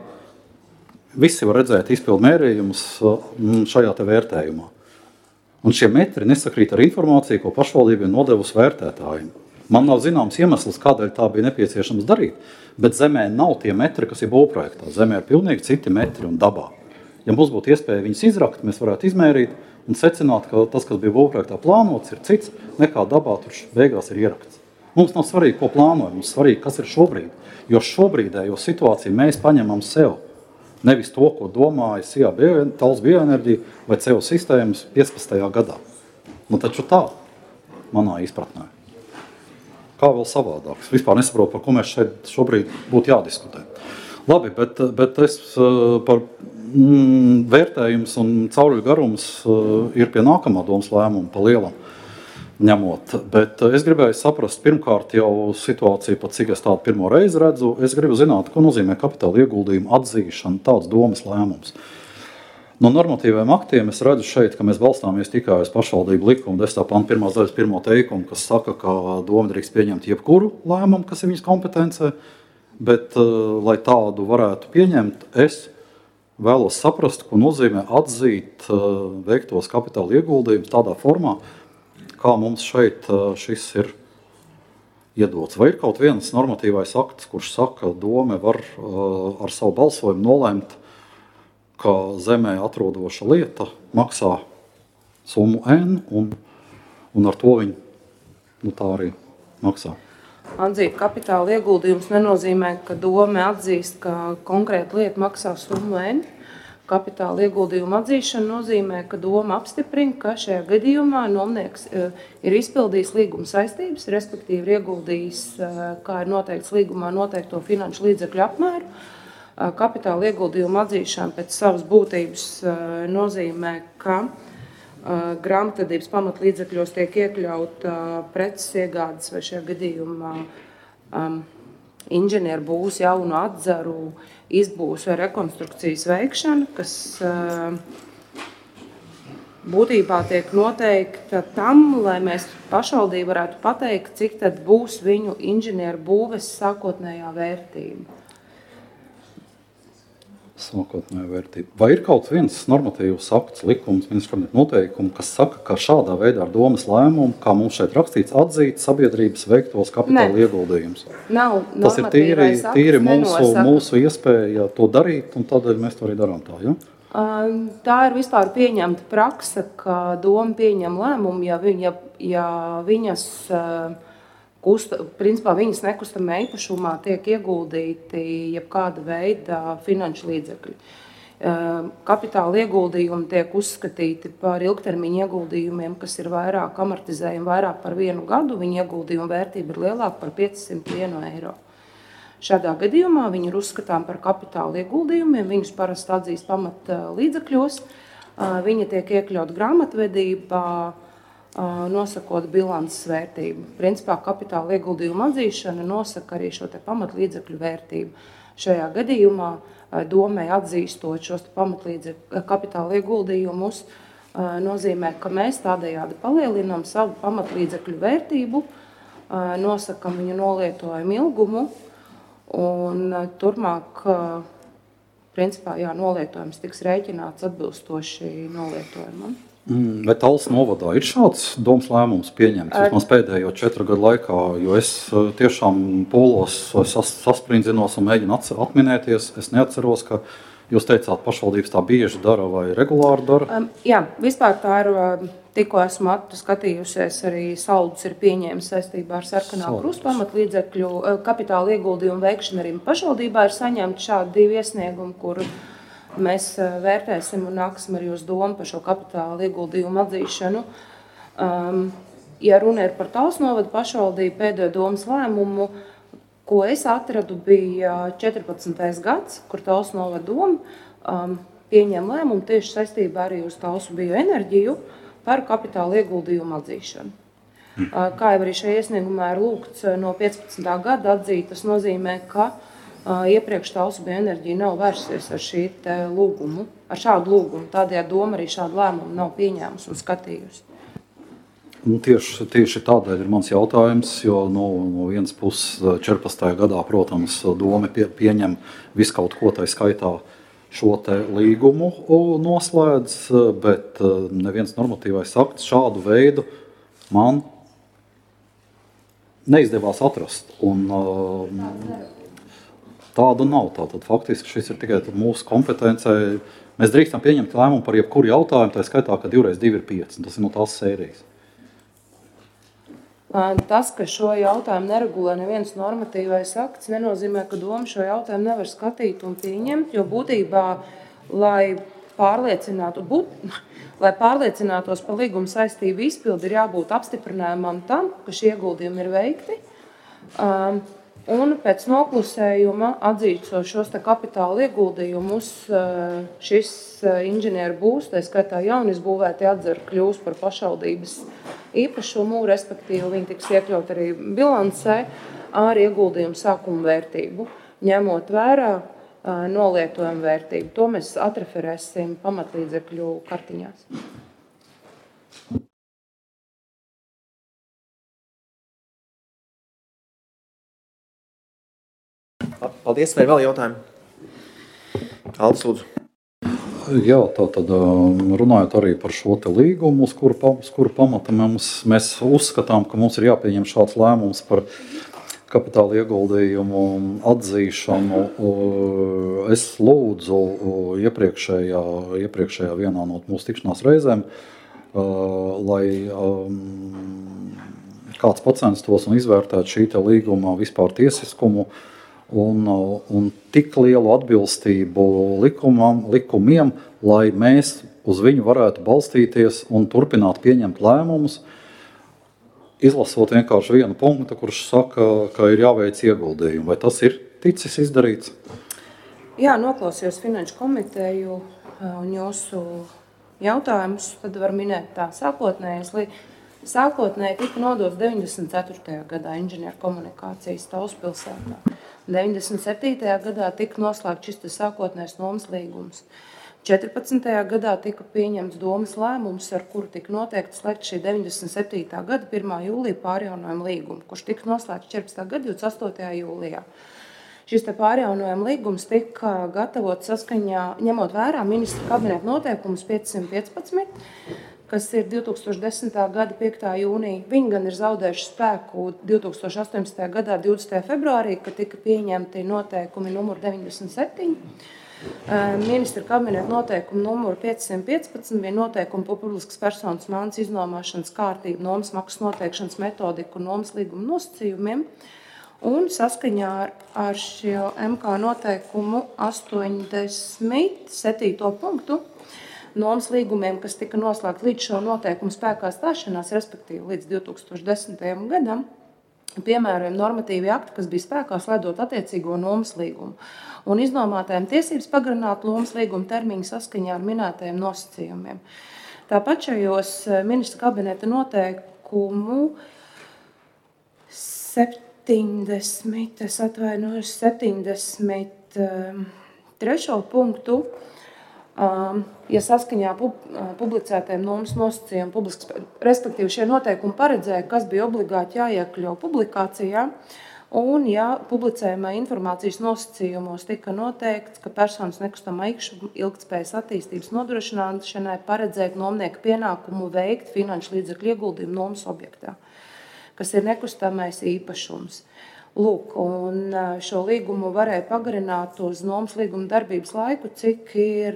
Visi var redzēt izpildu mērījumus šajā te vērtējumā. Un šie metri nesakrīt ar informāciju, ko pašvaldība ir nodevusi vērtētājiem. Man nav zināms iemesls, kādēļ tā bija nepieciešams darīt, bet zemē nav tie metri, kas ir būvprojektā. Zemē ir pilnīgi citi metri un dabā. Ja mums būtu iespēja viņus izrakt, mēs varētu izmērīt un secināt, ka tas, kas bija būvprojektā plānots, ir cits nekā dabā tur beigās ir ierakts. Mums nav svarīgi, ko plānojam, mums svarīgi, kas ir šobrīd. Jo šobrīdējo situāciju mēs paņemam sev. Nevis to, ko domāja S I A bio, Talsu bioenerģija vai C E O sistēmas piecpadsmitajā gadā. Nu taču tā, manā izpratnē. Kā vēl savādāks? Vispār nesaprotu, par ko mēs šeit šobrīd būtu jādiskutē. Labi, bet, bet es par mm, vērtējums un cauruļu garums ir pie nākamā domas lēmuma pa lielam ņemot. Bet es gribēju saprast, pirmkārt jau situāciju, pat cik es tādu pirmo reizi redzu, es gribu zināt, ko nozīmē kapitāla ieguldījumu atzīšana, tāds domas lēmums. No normatīviem aktiem es redzu šeit, ka mēs balstāmies tikai uz pašvaldību likumu desmitā panta pirmās daļas pirmo teikumu, kas saka, ka doma drīkst pieņemt jebkuru lēmumu, kas ir viņas kompetencē, bet, lai tādu varētu pieņemt, es vēlos saprast, ko nozīmē atzīt veiktos kapitāla ieguldījumus tādā formā, kā mums šeit šis ir iedots. Vai ir kaut viens normatīvais akts, kurš saka, ka doma var ar savu balsojumu nolēmt, ka zemē atrodoša lieta maksā summu N, un, un ar to viņi nu, tā arī maksā. Atzīt kapitāla ieguldījums nenozīmē, ka doma atzīst, ka konkrēta lieta maksā summu N. Kapitāla ieguldījuma atzīšana nozīmē, ka doma apstiprina, ka šajā gadījumā nomnieks ir izpildījis līguma saistības, respektīvi ir ieguldījis, kā ir noteikts līgumā, noteikto finanšu līdzekļu apmēru. Kapitāla ieguldījuma atzīšana pēc savas būtības nozīmē, ka grāmatvedības pamatlīdzekļos tiek iekļauta preces iegādes vai šajā gadījumā um, inženieru būs jaunu atzaru, izbūs vai rekonstrukcijas veikšana, kas uh, būtībā tiek noteikta tam, lai mēs pašvaldību varētu pateikt, cik tad būs viņu inženieru būves sākotnējā vērtība. Sākotnējā vērtība. Vai ir kaut viens normatīvs akts, likums, ministra kabineta noteikumi, kas saka, ka šādā veidā ar domas lēmumu, kā mums šeit rakstīts, atzīt sabiedrības veiktos kapitāla ieguldījumus? Nav tas ir tīri, tīri mūsu, mūsu iespēja to darīt, un tādēļ mēs to arī darām tā, ja? Tā ir vispār pieņemta praksa, ka doma pieņem lēmumu, ja, viņa, ja viņas Kusta, principā viņas nekustamā īpašumā tiek ieguldīti jebkāda veida finanšu līdzekļi. Kapitāla ieguldījumi tiek uzskatīti par ilgtermiņa ieguldījumiem, kas ir vairāk amortizējumi, vairāk par vienu gadu. Viņa ieguldījuma vērtība ir lielāka par piecsimt vienu eiro. Šādā gadījumā viņi ir uzskatām par kapitāla ieguldījumiem, viņus parasti atzīst pamat līdzekļos, viņi tiek iekļaut grāmatvedībā, nosakot bilances vērtību. Principā kapitāla ieguldījuma atzīšana nosaka arī šo te pamatlīdzekļu vērtību. Šajā gadījumā domai atzīstot šos kapitāla ieguldījumus nozīmē, ka mēs tādējādi palielinām savu pamatlīdzekļu vērtību, nosakam viņu nolietojumu ilgumu un turpmāk principā jā, nolietojums tiks rēķināts atbilstoši nolietojumam. Vai Talsu novadā ir šāds domas lēmums pieņemts vismaz pēdējo četru gadu laikā, jo es tiešām polos sas, sasprindzinos un mēģinu atminēties. Es neatceros, ka jūs teicāt, pašvaldības tā bieži dara vai regulāri dara? Um, jā, vispār tā ir, tikko esmu skatījusies, arī Saldus ir pieņēmis saistībā ar Sarkanā krusta pamatlīdzekļu kapitāla ieguldījumu veikšanu. Arī pašvaldībā ir saņemti šādi divi iesniegumi, kur mēs vērtēsim un nāksim arī uz domu par šo kapitāla ieguldījumu atzīšanu. Um, ja runa ir par Talsu novada pašvaldību pēdējo domas lēmumu, ko es atradu, bija četrpadsmitais gads, kur Talsu novada doma um, pieņem lēmumu tieši saistībā arī uz Talsu bioenerģiju par kapitāla ieguldījumu atzīšanu. Uh, kā jau arī šajā iesniegumā ir lūgts no piecpadsmitā gada atzīt, tas nozīmē, ka Uh, iepriekš Talsu bioenerģija nav vērsies ar šī te lūgumu, ar šādu lūgumu. Tādējādi doma arī šādu lēmumu nav pieņēmusi un skatījusi. Nu, tieši, tieši tādēļ ir mans jautājums, jo no, no vienas puses četrpadsmitajā gadā, protams, doma pie, pieņem visu kaut ko, tai skaitā šo te līgumu noslēdz, bet neviens normatīvais akts šādu veidu man neizdevās atrast. Un, Tāda nav. Tātad faktiski šis ir tikai mūsu kompetencē. Mēs drīkstam pieņemt lēmumu par jebkuru jautājumu, tā skaitā, ka divreiz divi ir pieci. Tas ir no tās sērijas. Tas, ka šo jautājumu neregulē neviens normatīvais akts, nenozīmē, ka doma šo jautājumu nevar skatīt un pieņemt, jo būtībā, lai pārliecinātu, būt, lai pārliecinātos par līguma saistību izpildi, ir jābūt apstiprinājumam tam, ka šie ieguldījumi ir veikti. Um, un pēc noklusējuma atzīt šos te kapitāla ieguldījumus, šis inženieru būs, tā skaitā jaunizbūvēti atzari kļūs par pašvaldības īpašumu, respektīvi viņi tiks iekļaut arī bilancē ar ieguldījumu sākuma vērtību, ņemot vērā nolietojumu vērtību. To mēs atreferēsim pamatlīdzekļu kartiņās. Paldies, vai vēl jautājumi? Aldis, lūdzu. Jā, tā tad runājot arī par šo te līgumu, uz kuru, uz kuru pamata mums, mēs uzskatām, ka mums ir jāpieņem šāds lēmums par kapitāla ieguldījumu atzīšanu. Es lūdzu iepriekšējā, iepriekšējā vienā no mūsu tikšanās reizēm, lai kāds pacenstos un izvērtētu šī te līguma vispār tiesiskumu un, un tik lielu atbilstību likumam, likumiem, lai mēs uz viņu varētu balstīties un turpināt pieņemt lēmumus, izlasot vienkārši vienu punktu, kurš saka, ka ir jāveic ieguldījumi. Vai tas ir ticis izdarīts? Jā, noklausījos Finanšu komiteju un jūsu jautājumus, tad var minēt tā sākotnējais. Sākotnēji tika nodots deviņdesmit ceturtajā gadā inženieru komunikācijas Tauspilsētā. deviņdesmit septītajā gadā tika noslēgts šis sākotnējs nomas līgums. četrpadsmitajā gadā tika pieņemts domas lēmums, ar kuru tika noteikti slēgt šī deviņdesmit septītā gada pirmā jūlija pārjaunojuma līguma, kurš tika noslēgts četrpadsmitā gada divdesmit astotajā jūlijā. Šis te pārjaunojuma līgums tika gatavots saskaņā, ņemot vērā ministra kabineta noteikumus piecsimt piecpadsmit, kas ir divi tūkstoši desmitā gada piektajā jūnija. Viņi gan ir zaudējuši spēku divi tūkstoši astoņpadsmitajā gadā divdesmitajā februārī, kad tika pieņemti noteikumi numur deviņdesmit septiņi. Ministra kabineta noteikumu numuru piecsimt piecpadsmit bija noteikumi par publiskas personas mantas iznomāšanas kārtību, nomas maksas noteikšanas metodiku un nomas līguma nosacījumiem. Un saskaņā ar, ar šo M K noteikumu astoņdesmit septīto punktu nomas līgumiem, kas tika noslēgti līdz šo noteikumu spēkā stāšanās, respektīvi līdz divi tūkstoši desmitajam gadam, piemērojami normatīvi akti, kas bija spēkā slēdzot attiecīgo nomas līgumu. Un iznomātājiem tiesības pagarināt nomas līguma termiņu saskaņā ar minētajiem nosacījumiem. Tāpat šajos ministra kabineta noteikumu septiņdesmit, es atvainojos, septiņdesmit trešo punktu, ja saskaņā publicētajiem nomas nosacījumiem, respektīvi šie noteikumi paredzēja, kas bija obligāti jāiekļauj publikācijā, un ja publicējumā informācijas nosacījumos tika noteikts, ka personas nekustamā īpašuma ilgtspējas attīstības nodrošināšanai paredzēt nomnieka pienākumu veikt finanšu līdzekļu ieguldījumu nomas objektā, kas ir nekustamais īpašums. Lūk, un šo līgumu varēja pagarināt uz nomas līguma darbības laiku, cik ir,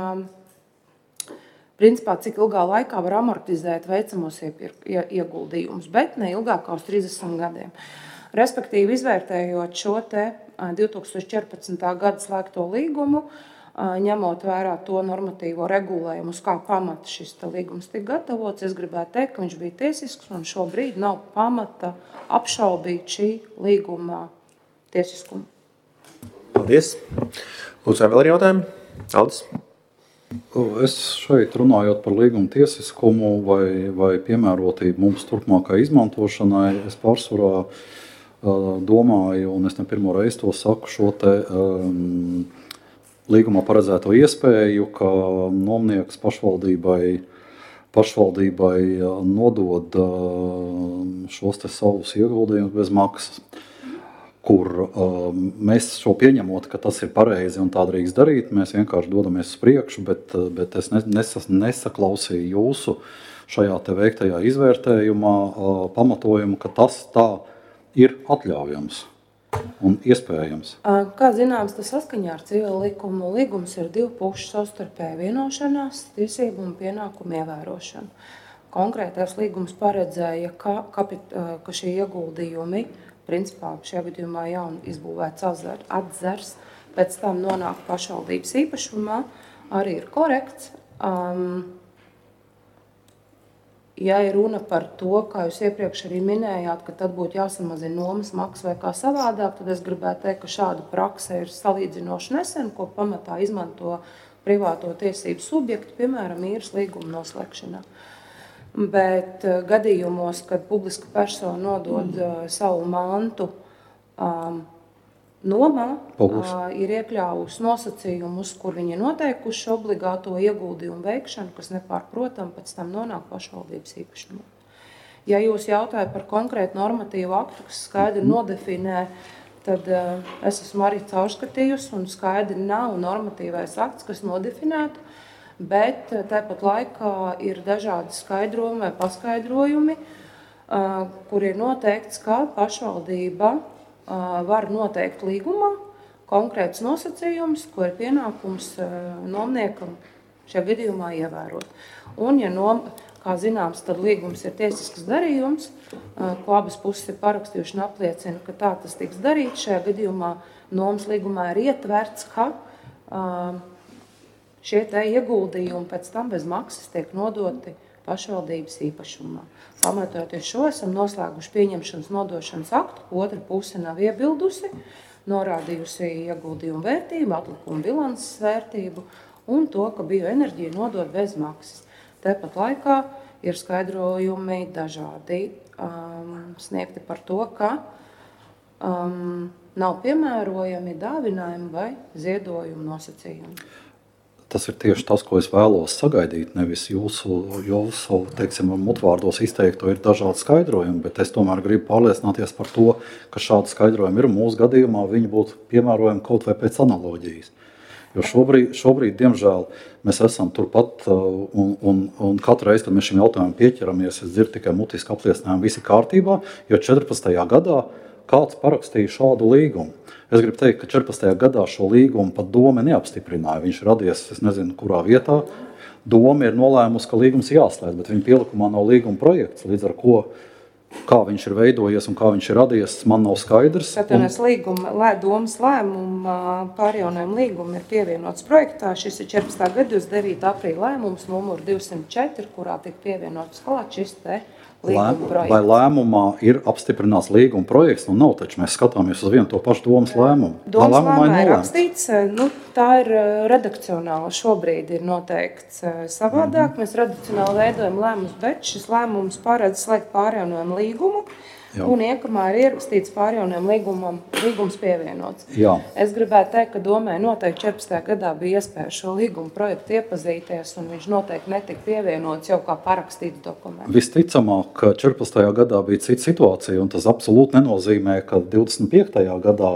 principā, cik ilgā laikā var amortizēt veicamos ieguldījumus, bet ne ilgāk kā uz trīsdesmit gadiem. Respektīvi, izvērtējot šo te divi tūkstoši četrpadsmitā gada slēgto līgumu, ņemot vērā to normatīvo regulējumu, uz kā pamata šis līgums tika gatavots, es gribētu teikt, ka viņš bija tiesisks un šobrīd nav pamata apšaubīt šī līguma tiesiskumu. Paldies. Lūdzu, vēl ir jautājumi? Aldis? Es šeit runājot par līguma tiesiskumu vai, vai piemērotību mums turpmākai izmantošanai, es pārsvarā uh, domāju, un es ne pirmo reizi to saku, šo te um, līgumā paredzēto iespēju, ka nomnieks pašvaldībai, pašvaldībai nodod šos te savus ieguldījumus bez maksas, kur mēs šo pieņemot, ka tas ir pareizi un tā drīkst darīt, mēs vienkārši dodamies uz priekšu, bet, bet es nesas, nesaklausīju jūsu šajā te veiktajā izvērtējumā pamatojumu, ka tas tā ir atļaujams. un iespējams? Kā zināms, tas saskaņā ar civilu likumu līgums ir divu pušu savstarpēja vienošanās, tiesību un pienākumu ievērošana. Konkrētais līgums paredzēja, ka, kapit, ka šie ieguldījumi, principā šajā gadījumā jauni izbūvēts atzars, pēc tam nonāk pašvaldības īpašumā, arī ir korekts. Um, ja ir runa par to, kā jūs iepriekš arī minējāt, ka tad būtu jāsamazina nomas maksa vai kā savādāk, tad es gribētu teikt, ka šāda prakse ir salīdzinoši nesen, ko pamatā izmanto privāto tiesību subjektu, piemēram, īres līguma noslēgšanā. Bet uh, gadījumos, kad publiska persona nodod uh, savu mantu um, nomā, uh, ir iekļāvusi nosacījumus, kur viņi ir noteikuši obligāto ieguldījumu veikšanu, kas nepārprotam pēc tam nonāk pašvaldības īpašumā. Ja jūs jautājat par konkrētu normatīvu aktu, kas skaidri nodefinē, tad uh, es esmu arī caurskatījusi un skaidri nav normatīvais akts, kas nodefinētu, bet tāpat laikā ir dažādi skaidrojumi vai paskaidrojumi, kur ir noteikts, ka pašvaldība var noteikt līgumā konkrēts nosacījums, ko ir pienākums nomniekam šajā gadījumā ievērot. Un, ja nom, kā zināms, tad līgums ir tiesisks darījums, ko abas puses ir parakstījuši un apliecina, ka tā tas tiks darīts. Šajā gadījumā nomas līgumā ir ietverts, ka šie te ieguldījumi pēc tam bez maksas tiek nodoti pašvaldības īpašumā. Pamatojoties šo, esam noslēguši pieņemšanas nodošanas aktu, otra puse nav iebildusi, norādījusi ieguldījumu vērtību, atlikumu bilances vērtību un to, ka bioenerģija nodot bez maksas. Tāpat laikā ir skaidrojumi dažādi um, sniegti par to, ka um, nav piemērojami dāvinājumi vai ziedojumu nosacījumi. Tas ir tieši tas, ko es vēlos sagaidīt. Nevis jūsu, jūsu teiksim, mutvārdos izteikto ir dažādi skaidrojumi, bet es tomēr gribu pārliecināties par to, ka šādi skaidrojumi ir mūsu gadījumā, viņi būtu piemērojami kaut vai pēc analoģijas. Jo šobrīd, šobrīd diemžēl, mēs esam turpat un, un, un katru reizi, kad mēs šim jautājumam pieķeramies, es dzirdu tikai mutisku apliecinājumu, visi kārtībā, jo četrpadsmitajā gadā kāds parakstīja šādu līgumu. Es gribu teikt, ka četrpadsmitajā gadā šo līgumu pat Dome neapstiprināja. Viņš radies, es nezinu, kurā vietā. Dome ir nolēmusi, ka līgums jāslēdz, bet viņa pielikumā nav līguma projekts, līdz ar ko, kā viņš ir veidojies un kā viņš ir radies, man nav skaidrs. Tātad un... līguma, lē, domas lēmuma pārjaunojumu līgumu ir pievienots projektā. Šis ir četrpadsmitā gada divdesmit devītā aprīļa lēmums numur divsimt četri, kurā tiek pievienots klāt šis te līguma projekts. Vai lēmumā ir apstiprināts līguma projekts? Nu nav, taču mēs skatāmies uz vienu to pašu domas lēmumu. Domas lēmumā ir rakstīts, nu, tā ir redakcionāli, šobrīd ir noteikts savādāk. Mm-hmm. Mēs redakcionāli veidojam lēmumus, bet šis lēmums paredz slēgt pārjaunojumu līgumu. Jā. Un iekamā ir ierakstīts pārjaunojumu līgumam, līgums pievienots. Jā. Es gribētu teikt, ka domē noteikti četrpadsmitajā gadā bija iespēja šo līgumu projektu iepazīties, un viņš noteikti netika pievienots jau kā parakstīts dokuments. Visticamāk, ka četrpadsmitajā gadā bija cita situācija, un tas absolūti nenozīmē, ka divdesmit piektajā gadā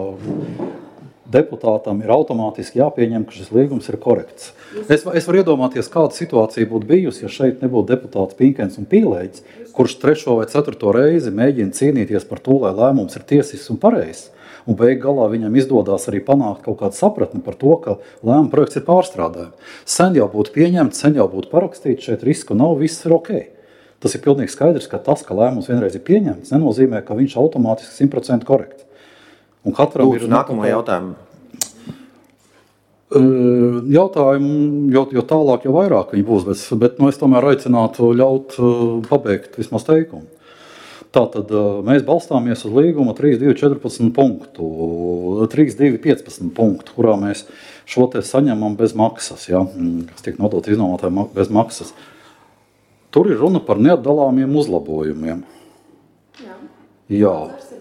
deputātam ir automātiski jāpieņem, ka šis līgums ir korekts. Es, es varu iedomāties, kāda situācija būtu bijusi, ja šeit nebūtu deputāts Pinkens un Pīlēģis, kurš trešo vai ceturto reizi mēģina cīnīties par to, lai lēmums ir tiesisks un pareizs. Un beig galā viņam izdodās arī panākt kaut kādu sapratni par to, ka lēmuma projekts ir pārstrādājums. Sen jau būtu pieņemts, sen jau būtu parakstīts, šeit risku nav, viss ir ok. Tas ir pilnīgi skaidrs, ka tas, ka lēmums vienreiz ir pieņemts, nenozīmē, ka viņš automātiski simt procenti korekts. Un katram Lūdzu, ir nākamo jautājumu. Jautājumu, jo, jo tālāk, jo vairāk viņi būs, bet, bet nu, es tomēr aicinātu ļaut pabeigt vismaz teikumu. Tātad mēs balstāmies uz līguma trīs divi četrpadsmit punktu, trīs divi piecpadsmit punktu, kurā mēs šo te saņemam bez maksas, ja, kas tiek nodot iznomātāji bez maksas. Tur ir runa par neatdalāmiem uzlabojumiem. Jā. Jā.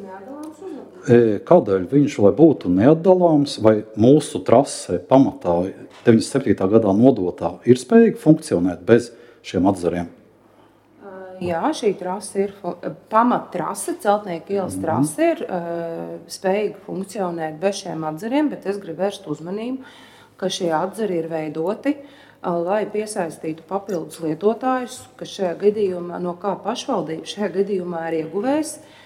Kādēļ viņš, lai būtu neatdalāms, vai mūsu trase pamatā deviņdesmit septītā gadā nodotā ir spējīga funkcionēt bez šiem atzariem? Jā, šī trase ir pamattrase, Celtnieku ielas trase ir uh, spējīga funkcionēt bez šiem atzariem, bet es gribu vērst uzmanību, ka šie atzari ir veidoti, uh, lai piesaistītu papildus lietotājus, kas šajā gadījumā, no kā pašvaldība šajā gadījumā ir ieguvējis,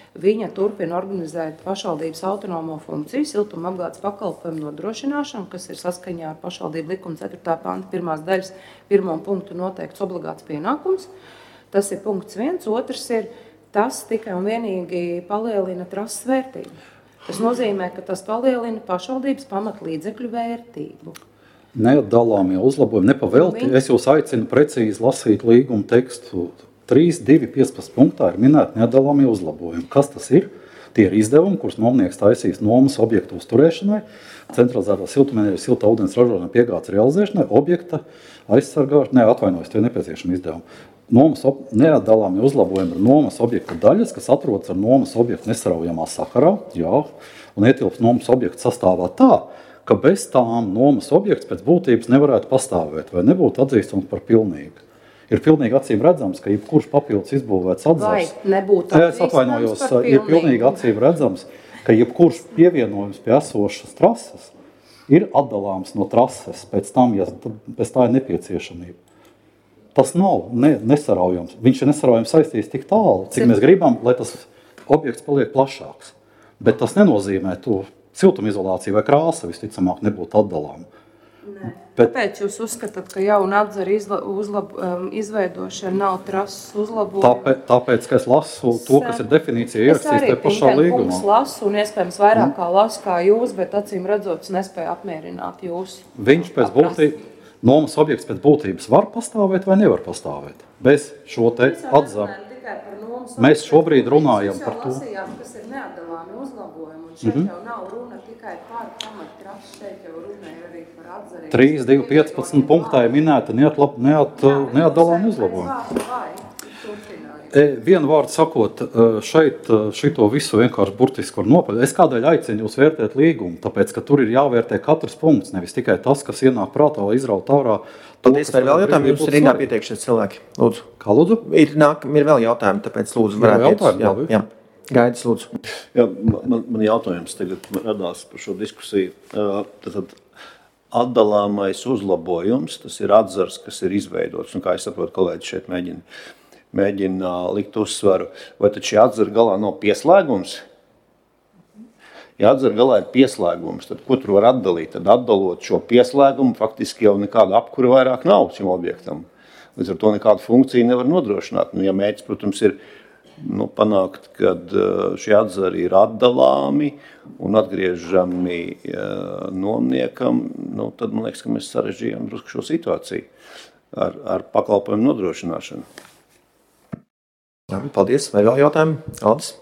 viņa turpina organizēt pašvaldības autonomo funkciju siltuma apgādes pakalpojumu nodrošināšanu, kas ir saskaņā ar pašvaldību likuma ceturtā panta pirmās daļas pirmo punktu noteikts obligāts pienākums. Tas ir punkts viens. Otrs ir, tas tikai un vienīgi palielina trases vērtību. Tas nozīmē, ka tas palielina pašvaldības pamatlīdzekļu vērtību. Neatdalāmie uzlabojumi, nepavelti. Es jūs aicinu precīzi lasīt līguma tekstu. trīs, divi, piecpadsmit punktā ir minēti neatdalāmie uzlabojumi. Kas tas ir? Tie ir izdevumi, kurus nomnieks taisīs nomas objektu uzturēšanai, centralizētā siltumenerģijas silta ūdens ražošanai piegādes realizēšanai, objekta aizsargāšanai, neatvainojas, tie nepieciešami izdevumi. Nomas ob... neatdalāmie uzlabojumi ir nomas objekta daļas, kas atrodas ar nomas objektu nesaraujamā sakarā, jā, un ietilps nomas objekta sastāvā tā, ka bez tām nomas objekts pēc būtības nevarētu pastāvēt vai nebūtu atzīstams par pilnīgu. Ir pilnīgi acīm redzams, ka jebkurš papildus izbūvēts atzars. Vai nebūtu atzīstams par pilnīgu? Ir pilnīgi acīm redzams, ka jebkurš pievienojums pie esošas trases ir atdalāms no trases pēc tam, ja pēc tā ir nepieciešamība. Tas nav ne, nesaraujams. Viņš ir nesaraujams saistīs tik tālu, cik mēs gribam, lai tas objekts paliek plašāks. Bet tas nenozīmē to siltumizolāciju vai krāsa visticamāk nebūtu atdalāma. Nē. Bet, Tāpēc jūs uzskatāt, ka jauna atzara izla, uzlab, um, izveidošana nav trases uzlabojuma? Tāpēc, tāpēc, ka es lasu to, kas ir definīcija ierakstīts te pašā līgumā. Es arī lasu un iespējams vairāk kā lasu kā jūs, bet acīm redzot, nespēja apmierināt jūs. Viņš pēc būtības, nomas objekts pēc būtības var pastāvēt vai nevar pastāvēt? Bez šo te atzaru. Mēs šobrīd runājam par to. Mēs jau lasījām, kas ir neatdalāmi uzlabojumi, un šeit mm-hmm. jau nav runa tikai par pamattrasu, šeit jau runa ir arī par atzariem. trīs, divi, piecpadsmit punktā ir minēta neatlab, neat, neatdalāmi uzlabojumi. E, vienu vārdu sakot, šeit šito visu vienkārši burtiski var nopaļot. Es kādēļ aicinu jūs vērtēt līgumu, tāpēc, ka tur ir jāvērtē katrs punkts, nevis tikai tas, kas ienāk prātā, lai izraut ārā. Paldies, vai vēl jautājumi? Jums ir rindā pieteikšies cilvēki. Lūdzu. Kā lūdzu? Ir, nāk, ir vēl jautājumi, tāpēc lūdzu varētu iet. Jā, jā. Gaidis, lūdzu. Jā, man, man jautājums tagad radās par šo diskusiju. Tātad atdalāmais uzlabojums, tas ir atzars, kas ir izveidots. Un kā es saprotu, kolēģi šeit mēģina, mēģina likt uzsvaru. Vai tad šī atzara galā nav pieslēgums? Ja atzara galā ir pieslēgums, tad ko tur var atdalīt? Tad atdalot šo pieslēgumu, faktiski jau nekāda apkura vairāk nav šim objektam. Līdz ar to nekādu funkciju nevar nodrošināt. Nu, ja mērķis, protams, ir nu, panākt, kad šie atzari ir atdalāmi un atgriežami nomniekam, nu, tad man liekas, ka mēs sarežģījām drusku šo situāciju ar, ar pakalpojumu nodrošināšanu. Labi, paldies. Vai vēl jautājumi? Aldis?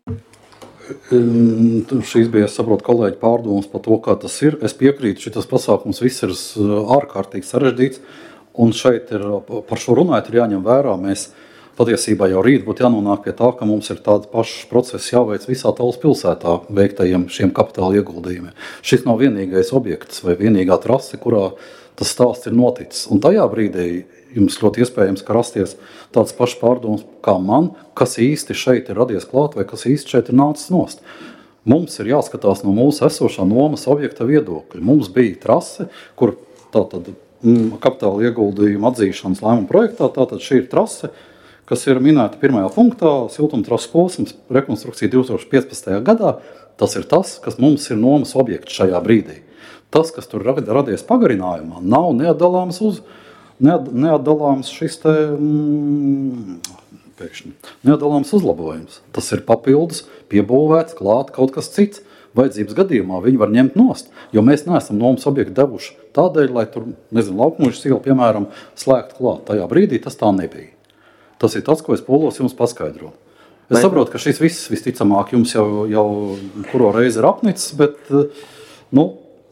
Šīs bija, es saprotu, kolēģi pārdomas par to, kā tas ir. Es piekrītu, šitas pasākums viss ir ārkārtīgi sarežģīts, un šeit ir, par šo runājot ir jāņem vērā. Mēs patiesībā jau rīt būtu jānonāk pie tā, ka mums ir tāda paša procesa jāveic visā Tallas pilsētā veiktajiem šiem kapitāla ieguldījumiem. Šis nav vienīgais objekts vai vienīgā trase, kurā tas stāsts ir noticis. Un tajā brīdī jums ļoti iespējams, ka rasties tāds pašs pārdoms kā man, kas īsti šeit ir radies klāt vai kas īsti šeit ir nācis nost. Mums ir jāskatās no mūsu esošā nomas objekta viedokļa. Mums bija trase, kur tātad mm, kapitāla ieguldījuma atzīšanas lēmuma projektā, tātad šī ir trase, kas ir minēta pirmajā punktā, siltumtrases posms, rekonstrukcija divi tūkstoši piecpadsmitajā gadā. Tas ir tas, kas mums ir nomas objekts šajā brīdī. Tas, kas tur radies pagarinājumā, nav neatdalāms uz neatdalāms šis te, mm, pēkšņi, neatdalāms uzlabojums. Tas ir papildus, piebūvēts, klāt kaut kas cits. Vajadzības gadījumā viņi var ņemt nost, jo mēs neesam nomas objektu devuši tādēļ, lai tur, nezinu, Laukmuižas iela, piemēram, slēgt klāt. Tajā brīdī tas tā nebija. Tas ir tas, ko es polos jums paskaidro. Es saprotu, ka šis viss visticamāk jums jau, jau kuro reizi ir apnicis, bet, nu,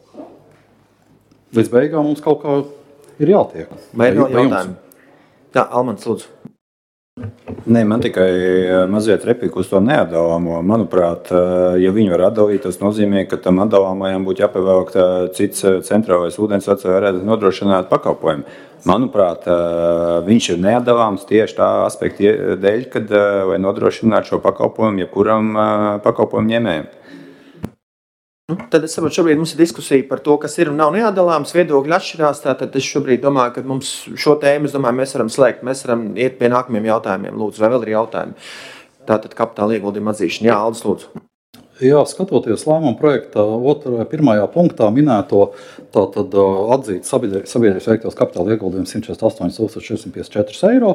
līdz beigām mums kaut kā ir jātiek. Vai ir vēl jautājumi? Jā, Almans, lūdzu. Nē, man tikai mazliet replika uz to neatdalāmo. Manuprāt, ja viņi var atdalīt, tas nozīmē, ka tam atdalāmajam būtu jāpievelk cits centrālais ūdensvads, vai varētu nodrošināt pakalpojumu. Manuprāt, viņš ir neatdalāms tieši tā aspekta dēļ, kad vai nodrošināt šo pakalpojumu jebkuram pakalpojumu ņēmējam. Nu, tad es saprotu, šobrīd mums ir diskusija par to, kas ir un nav neatdalāms, viedokļi atšķirās, tātad es šobrīd domāju, ka mums šo tēmu, es domāju, mēs varam slēgt, mēs varam iet pie nākamajiem jautājumiem, lūdzu, vai vēl ir jautājumi. tātad kapitāla ieguldījuma atzīšana. Jā, Aldis, lūdzu. Jā, skatoties lēmuma projekta otrajā, pirmajā punktā minēto, tātad atzīt sabiedrības veiktos kapitāla ieguldījumus simt četrdesmit astoņi tūkstoši četri simti piecdesmit četri eiro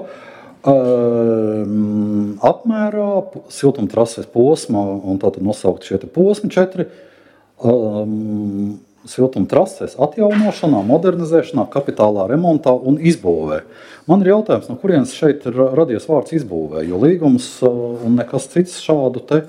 um, apmērā siltumtrases posma, un tātad nosaukt šie posmi četri, um, siltumtrases atjaunošanā, modernizēšanā, kapitālā remontā un izbūvē. Man ir jautājums, no kurienes šeit ir radies vārds izbūvē, jo līgums un nekas cits šādu te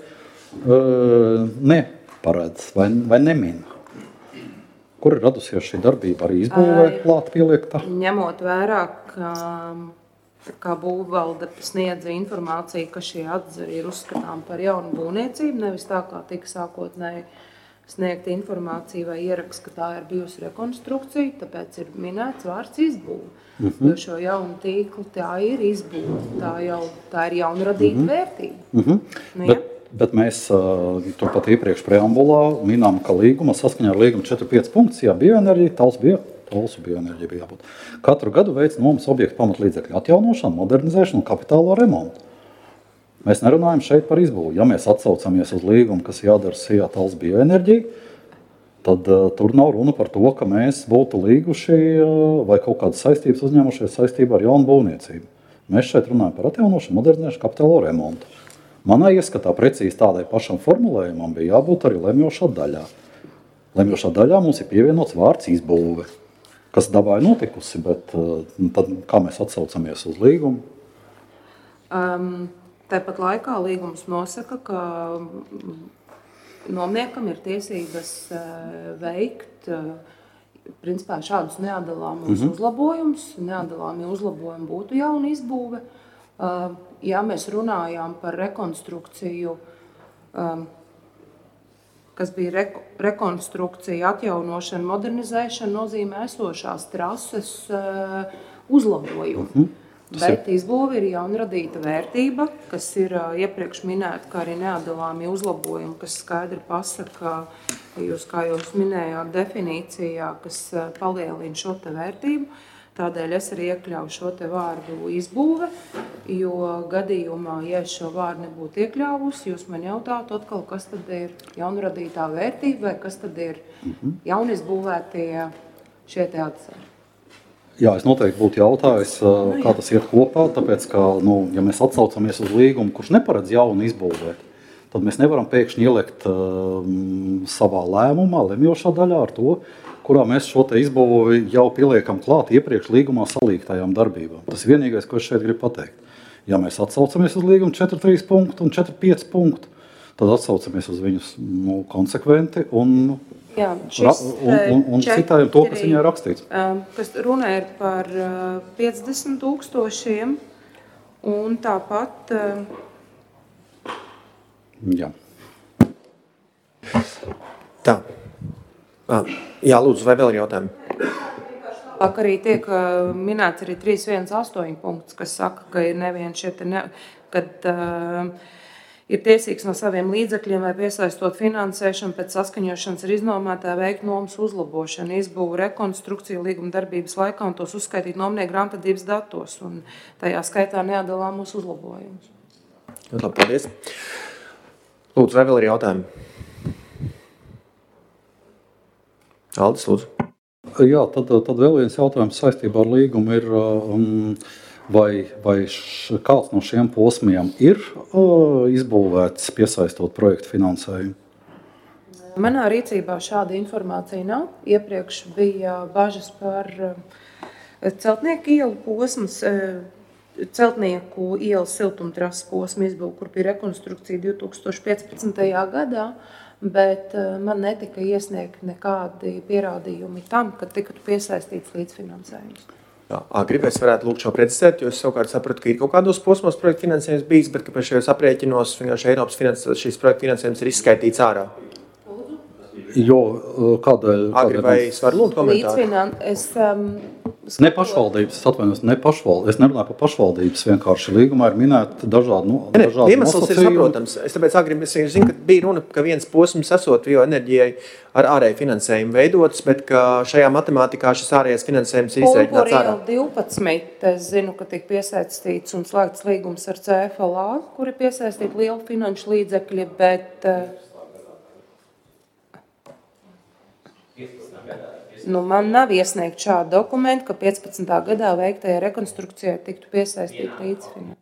neparedz vai, vai nemin. Kur ir radusies šī darbība arī izbūvē klāt pieliekta? Ņemot vērā, ka, kā būvvalde sniedza informāciju, ka šie atzari ir uzskatām par jaunu būvniecību, nevis tā kā tika sākotnēji sniegta informācija vai ieraksts, ka tā ir bijusi rekonstrukcija, tāpēc ir minēts vārds izbūve. Mm-hmm. Jo šo jaunu tīklu tā ir izbūve, tā, jau, tā ir jauna radīta mm-hmm. vērtība. Mm-hmm. Nu, Bet, bet mēs uh, turpat iepriekš preambulā minām, ka līguma saskaņā ar līgumu četri pieci punkts, jā, bioenerģija, tals bio, talsu bioenerģija bija jābūt. Katru gadu veic nomas objektu pamatlīdzekļu atjaunošanu, modernizēšanu un kapitālo remontu. Mēs nerunājam šeit par izbūvi. Ja mēs atsaucamies uz līgumu, kas jādara sijā tals bioenerģija, tad uh, tur nav runa par to, ka mēs būtu līguši uh, vai kaut kādas saistības uzņēmušies saistībā ar jaunu būvniecību. Mēs šeit runājam par atjaunošanu, modernizēšanu, kapitālo remontu. Manā ieskatā precīzi tādai pašam formulējumam bija jābūt arī lemjošā daļā. Lemjošā daļā mums ir pievienots vārds izbūve, kas dabā ir notikusi, bet uh, tad kā mēs atsaucamies uz līgumu? Um, tāpat laikā līgums nosaka, ka nomniekam ir tiesības veikt principā šādus neatdalāmus mm-hmm. uzlabojumus. Neatdalāmi uzlabojumi būtu jauna izbūve. Ja mēs runājām par rekonstrukciju, kas bija reko, rekonstrukcija, atjaunošana, modernizēšana, nozīmē esošās trases uzlabojumu. Mm-hmm. Bet izbūve ir jaunradīta vērtība, kas ir iepriekš minēta, kā arī neatdalāmi uzlabojumi, kas skaidri pasaka, jūs, kā jūs minējāt, definīcijā, kas palielina šo te vērtību. Tādēļ es arī iekļauju šo te vārdu izbūve, jo gadījumā, ja es šo vārdu nebūtu iekļāvusi, jūs man jautātu atkal, kas tad ir jaunradītā vērtība, vai kas tad ir jaunizbūvētie šie te atzari. Jā, es noteikti būtu jautājis, kā tas iet kopā, tāpēc, ka, nu, ja mēs atsaucamies uz līgumu, kurš neparedz jaunu izbūvēt, tad mēs nevaram pēkšņi ielikt um, savā lēmumā, lemjošā daļā ar to, kurā mēs šo te izbūvi jau pieliekam klāt iepriekš līgumā salīgtajām darbībām. Tas ir vienīgais, ko es šeit gribu pateikt. Ja mēs atsaucamies uz līgumu četri trīs punktu un četri pieci punktu, tad atsaucamies uz viņus nu, konsekventi un Jā, šis, un, un, un citājam to, kas viņai rakstīts. Kas runā ir par piecdesmit tūkstošiem un tāpat... Jā. Tā. Jā, lūdzu, vai vēl ir jautājumi? Tālāk arī tiek minēts arī trīs viens astoņi punkts, kas saka, ka ir nevien šie te, ne, kad... Uh, ir tiesīgs no saviem līdzekļiem vai piesaistot finansēšanu pēc saskaņošanas ar iznomētā veikt nomas uzlabošanu, izbūvu, rekonstrukciju līguma darbības laikā un tos uzskaitīt nomnieku grāmatvedības datos un tajā skaitā neatdalām mūsu uzlabojumus. Labi, paldies. Lūdzu, vai vēl ir jautājumi? Aldis, lūdzu. Jā, tad, tad vēl viens jautājums saistībā ar līgumu ir... Um, Vai, vai š, kāds no šiem posmiem ir uh, izbūvēts piesaistot projektu finansējumu? Manā rīcībā šāda informācija nav. Iepriekš bija bažas par uh, celtnieku ielu posmas, uh, celtnieku ielas siltumtrases posmu izbūvu, kur bija rekonstrukcija divi tūkstoši piecpadsmitajā gadā, bet uh, man netika iesniegt nekādi pierādījumi tam, ka tika piesaistīts līdzfinansējums. Gribēs varētu lūgt šo precizēt, jo es savukārt sapratu, ka ir kaut kādos posmos projekta finansējums bijis, bet ka par šajos aprēķinos vienkārši Eiropas finansējums, šīs projekta finansējums ir izskaitīts ārā. Jo kādēļ? Agri, vai es varu lūgt komentāru? Līdzfinan... Es um, Ne pašvaldības, es atvainojos, ne pašvaldības. Es nerunāju par pašvaldības, vienkārši līgumā ir minēti dažādi, nu, Ne, dažādi iemesls ir saprotams. Es tāpēc agri zinu, ka bija runa, ka viens posms esot bioenerģijai ar ārēju finansējumu veidots, bet ka šajā matemātikā šis ārējais finansējums ir izreikināts ārā. Pumpuriela divpadsmit, es zinu, ka tika piesaistīts un slēgts līgums ar C F L A, kur ir piesaistīti lieli finanšu līdzekļi, bet nu, man nav iesniegt šādu dokumentu, ka piecpadsmitā gadā veiktajai rekonstrukcijai tiktu piesaistīt līdzfinansējumu.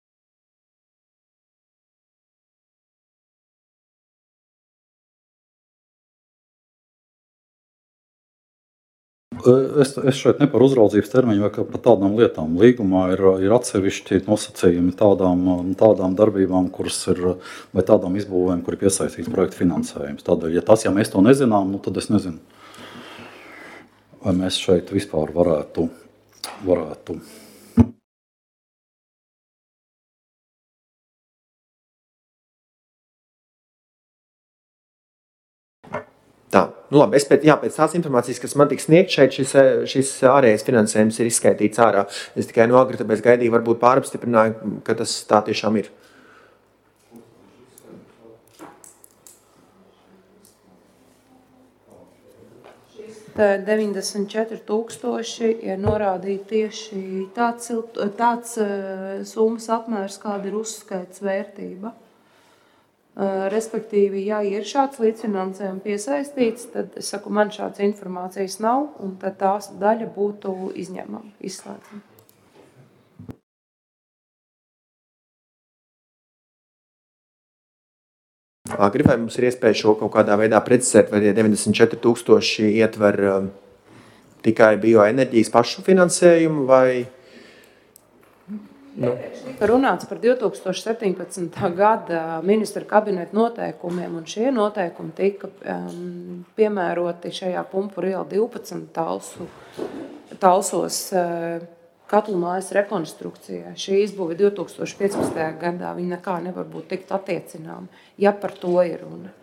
Es, es šeit ne par uzraudzības termiņu vai par tādām lietām. Līgumā ir, ir atsevišķi nosacījumi tādām, tādām darbībām, kuras ir, vai tādām izbūvēm, kur ir piesaistīts projekta finansējums. Tādēļ, ja tas, ja mēs to nezinām, nu, tad es nezinu, vai mēs šeit vispār varētu, varētu. Tā, nu labi, es pēc, jā, pēc tās informācijas, kas man tiks sniegt šeit, šis, šis ārējais finansējums ir izskaitīts ārā. Es tikai no agri, tāpēc gaidīju, varbūt pārapstiprināju, ka tas tā tiešām ir. deviņdesmit četri tūkstoši ir norādīti tieši tāds, tāds summas apmērs, kāda ir uzskaits vērtība. Respektīvi, ja ir šāds līdzfinansējums piesaistīts, tad es saku, man šādas informācijas nav, un tad tās daļa būtu izņemama, izslēdzama. Agri, vai mums ir iespēja šo kaut kādā veidā precizēt, vai tie deviņdesmit četri tūkstoši ietver um, tikai bioenerģijas pašu finansējumu, vai... Nu. Tika runāts par divi tūkstoši septiņpadsmitā gada ministra kabineta noteikumiem, un šie noteikumi tika um, piemēroti šajā Pumpuriela divpadsmit talsu, talsos uh, katlu mājas rekonstrukcijā. Šī izbūve divi tūkstoši piecpadsmitajā gadā, viņa nekā nevar būt tikt attiecinām, ja par to ir runa.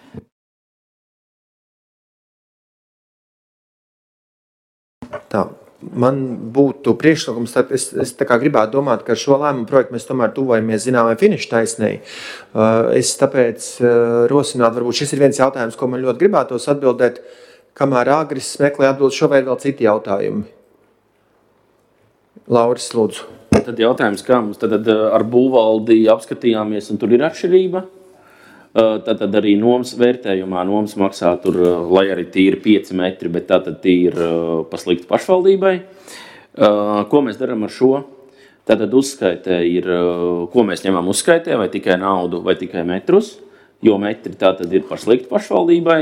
Tā. Man būtu priekšlikums, tad es, es tā kā gribētu domāt, ka ar šo lēmumu projektu mēs tomēr tuvojamies zināmai finiša taisnei. Es tāpēc rosinātu, varbūt šis ir viens jautājums, ko man ļoti gribētos atbildēt, kamēr Agris meklē atbild šovēr vēl citi jautājumi. Lauris, lūdzu. Tad jautājums, kā mums tad ar būvvaldi apskatījāmies, un tur ir atšķirība. Tad, tad arī nomas vērtējumā nomas maksā tur, lai arī tīri pieci metri, bet tā tad ir paslikti pašvaldībai. Ko mēs darām ar šo? Tātad uzskaitē ir, ko mēs ņemam uzskaitē, vai tikai naudu, vai tikai metrus, jo metri tā tad ir paslikti pašvaldībai.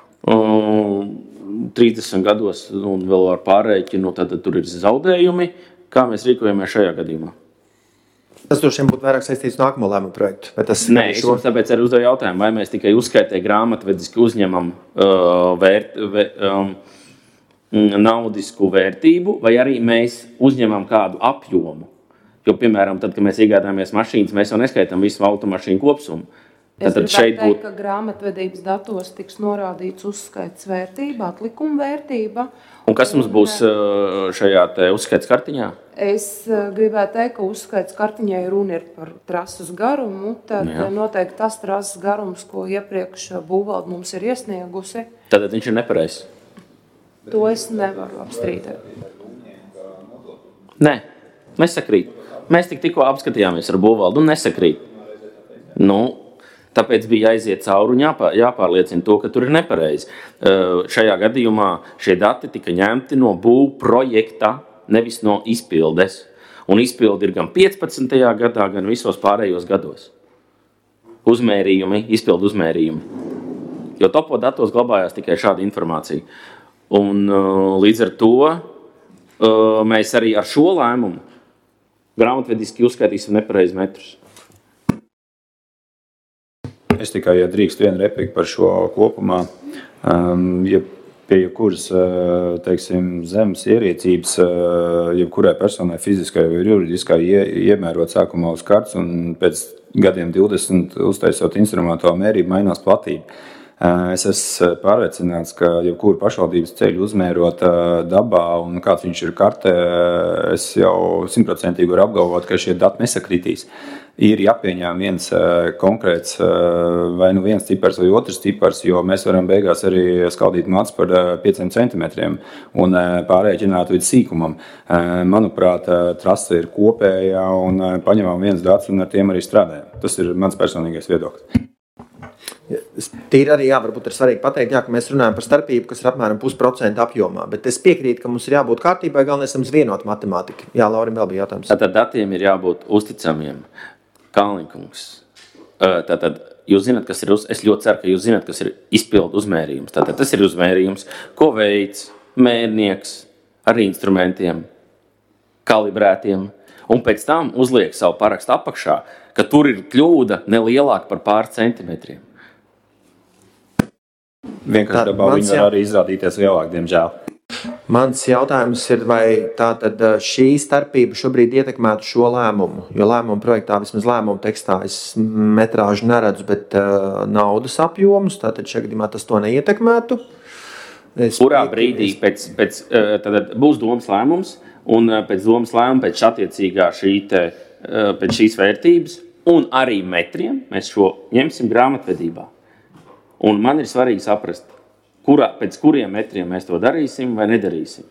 trīsdesmit gados un vēl ar pārēķinu, tad tur ir zaudējumi. Kā mēs rīkojamies šajā gadījumā? Tas droši vien būtu vairāk saistīts nākamo lēmumu projektu. Tas Nē, es jums tāpēc arī uzdevu jautājumu, vai mēs tikai uzskaitē grāmatvediski uzņemam uh, vērt, vē, um, naudisku vērtību, vai arī mēs uzņemam kādu apjomu. Jo, piemēram, tad, kad mēs iegādājamies mašīnas, mēs jau neskaitām visu automašīnu kopsumu. Es gribētu teikt, būt... ka grāmatvedības datos tiks norādīts uzskaits vērtība, atlikuma vērtība. Un kas mums būs šajā te uzskaits kartiņā? Es gribētu teikt, ka uzskaits kartiņai runa ir par trases garumu. Tad Jā. noteikti tas trases garums, ko iepriekš būvvalde mums ir iesniegusi. Tad viņš ir nepareizs? To es nevaru apstrīdēt. Nē, nesakrīt. Mēs tik tikko apskatījāmies ar būvvaldu un nesakrīt. Nu, tāpēc bija jāiziet cauri un jāpār, jāpārliecina to, ka tur ir nepareizi. Uh, šajā gadījumā šie dati tika ņemti no būv projekta, nevis no izpildes. Un izpildi ir gan piecpadsmitajā gadā, gan visos pārējos gados. Uzmērījumi, izpildu uzmērījumi. Jo topo datos glabājās tikai šāda informācija. Un uh, līdz ar to uh, mēs arī ar šo lēmumu grāmatvediski uzskaitīsim nepareizi metrus. Es tikai, ja drīkst vienu repliku par šo kopumā, um, ja pie jebkuras, teiksim, zemes ierīcības, jebkurai personai fiziskai vai juridiskai ie, iemērot sākumā uz kartes un pēc gadiem divdesmit uztaisot instrumentālo mērību mainās platība. Es esmu pārliecināts, ka jebkuru pašvaldības ceļu uzmērot dabā un kāds viņš ir kartē, es jau simtprocentīgi varu apgalvot, ka šie dati nesakritīs. Ir jāpieņem viens konkrēts, vai nu viens cipars vai otrs cipars, jo mēs varam beigās arī skaldīt mats par pieciem centimetriem un pārēķināt līdz sīkumam. Manuprāt, trase ir kopējā un paņemam viens dats un ar tiem arī strādājam. Tas ir mans personīgais viedoklis. Tīri arī, jā, varbūt ir svarīgi pateikt, jā, ka mēs runājam par starpību, kas ir apmēram pusprocenta apjomā, bet es piekrītu, ka mums ir jābūt kārtībai, galvenais mums vienot matemātika. Jā, Laurim vēl bija jautājums. Tātad datiem ir jābūt uzticamiem. Kalniņkungs. Tātad jūs zināt, kas ir, uz, es ļoti ceru, ka jūs zināt, kas ir izpildu uzmērījums. Tātad tas ir uzmērījums, ko veids mērnieks ar instrumentiem, kalibrētiem, un pēc tam uzliek savu parakstu apakšā, ka tur ir kļūda nelielāka par pāris centimetriem. Vienkārši dabā viņi var arī izrādīties lielāk, diemžēl. Mans jautājums ir, vai tātad šī starpība šobrīd ietekmētu šo lēmumu? Jo lēmumu projektā, vismaz lēmumu tekstā, es metrāžu neredzu, bet uh, naudas apjomus, tātad šajā gadījumā tas to neietekmētu. Es Kurā piek... brīdī pēc, pēc, uh, tad būs domas lēmums, un uh, pēc domas lēmuma, pēc attiecīgā šī te, uh, pēc šīs vērtības, un arī metriem, mēs šo ņemsim grāmatvedībā. Un man ir svarīgi saprast, kurā, pēc kuriem metriem mēs to darīsim vai nedarīsim.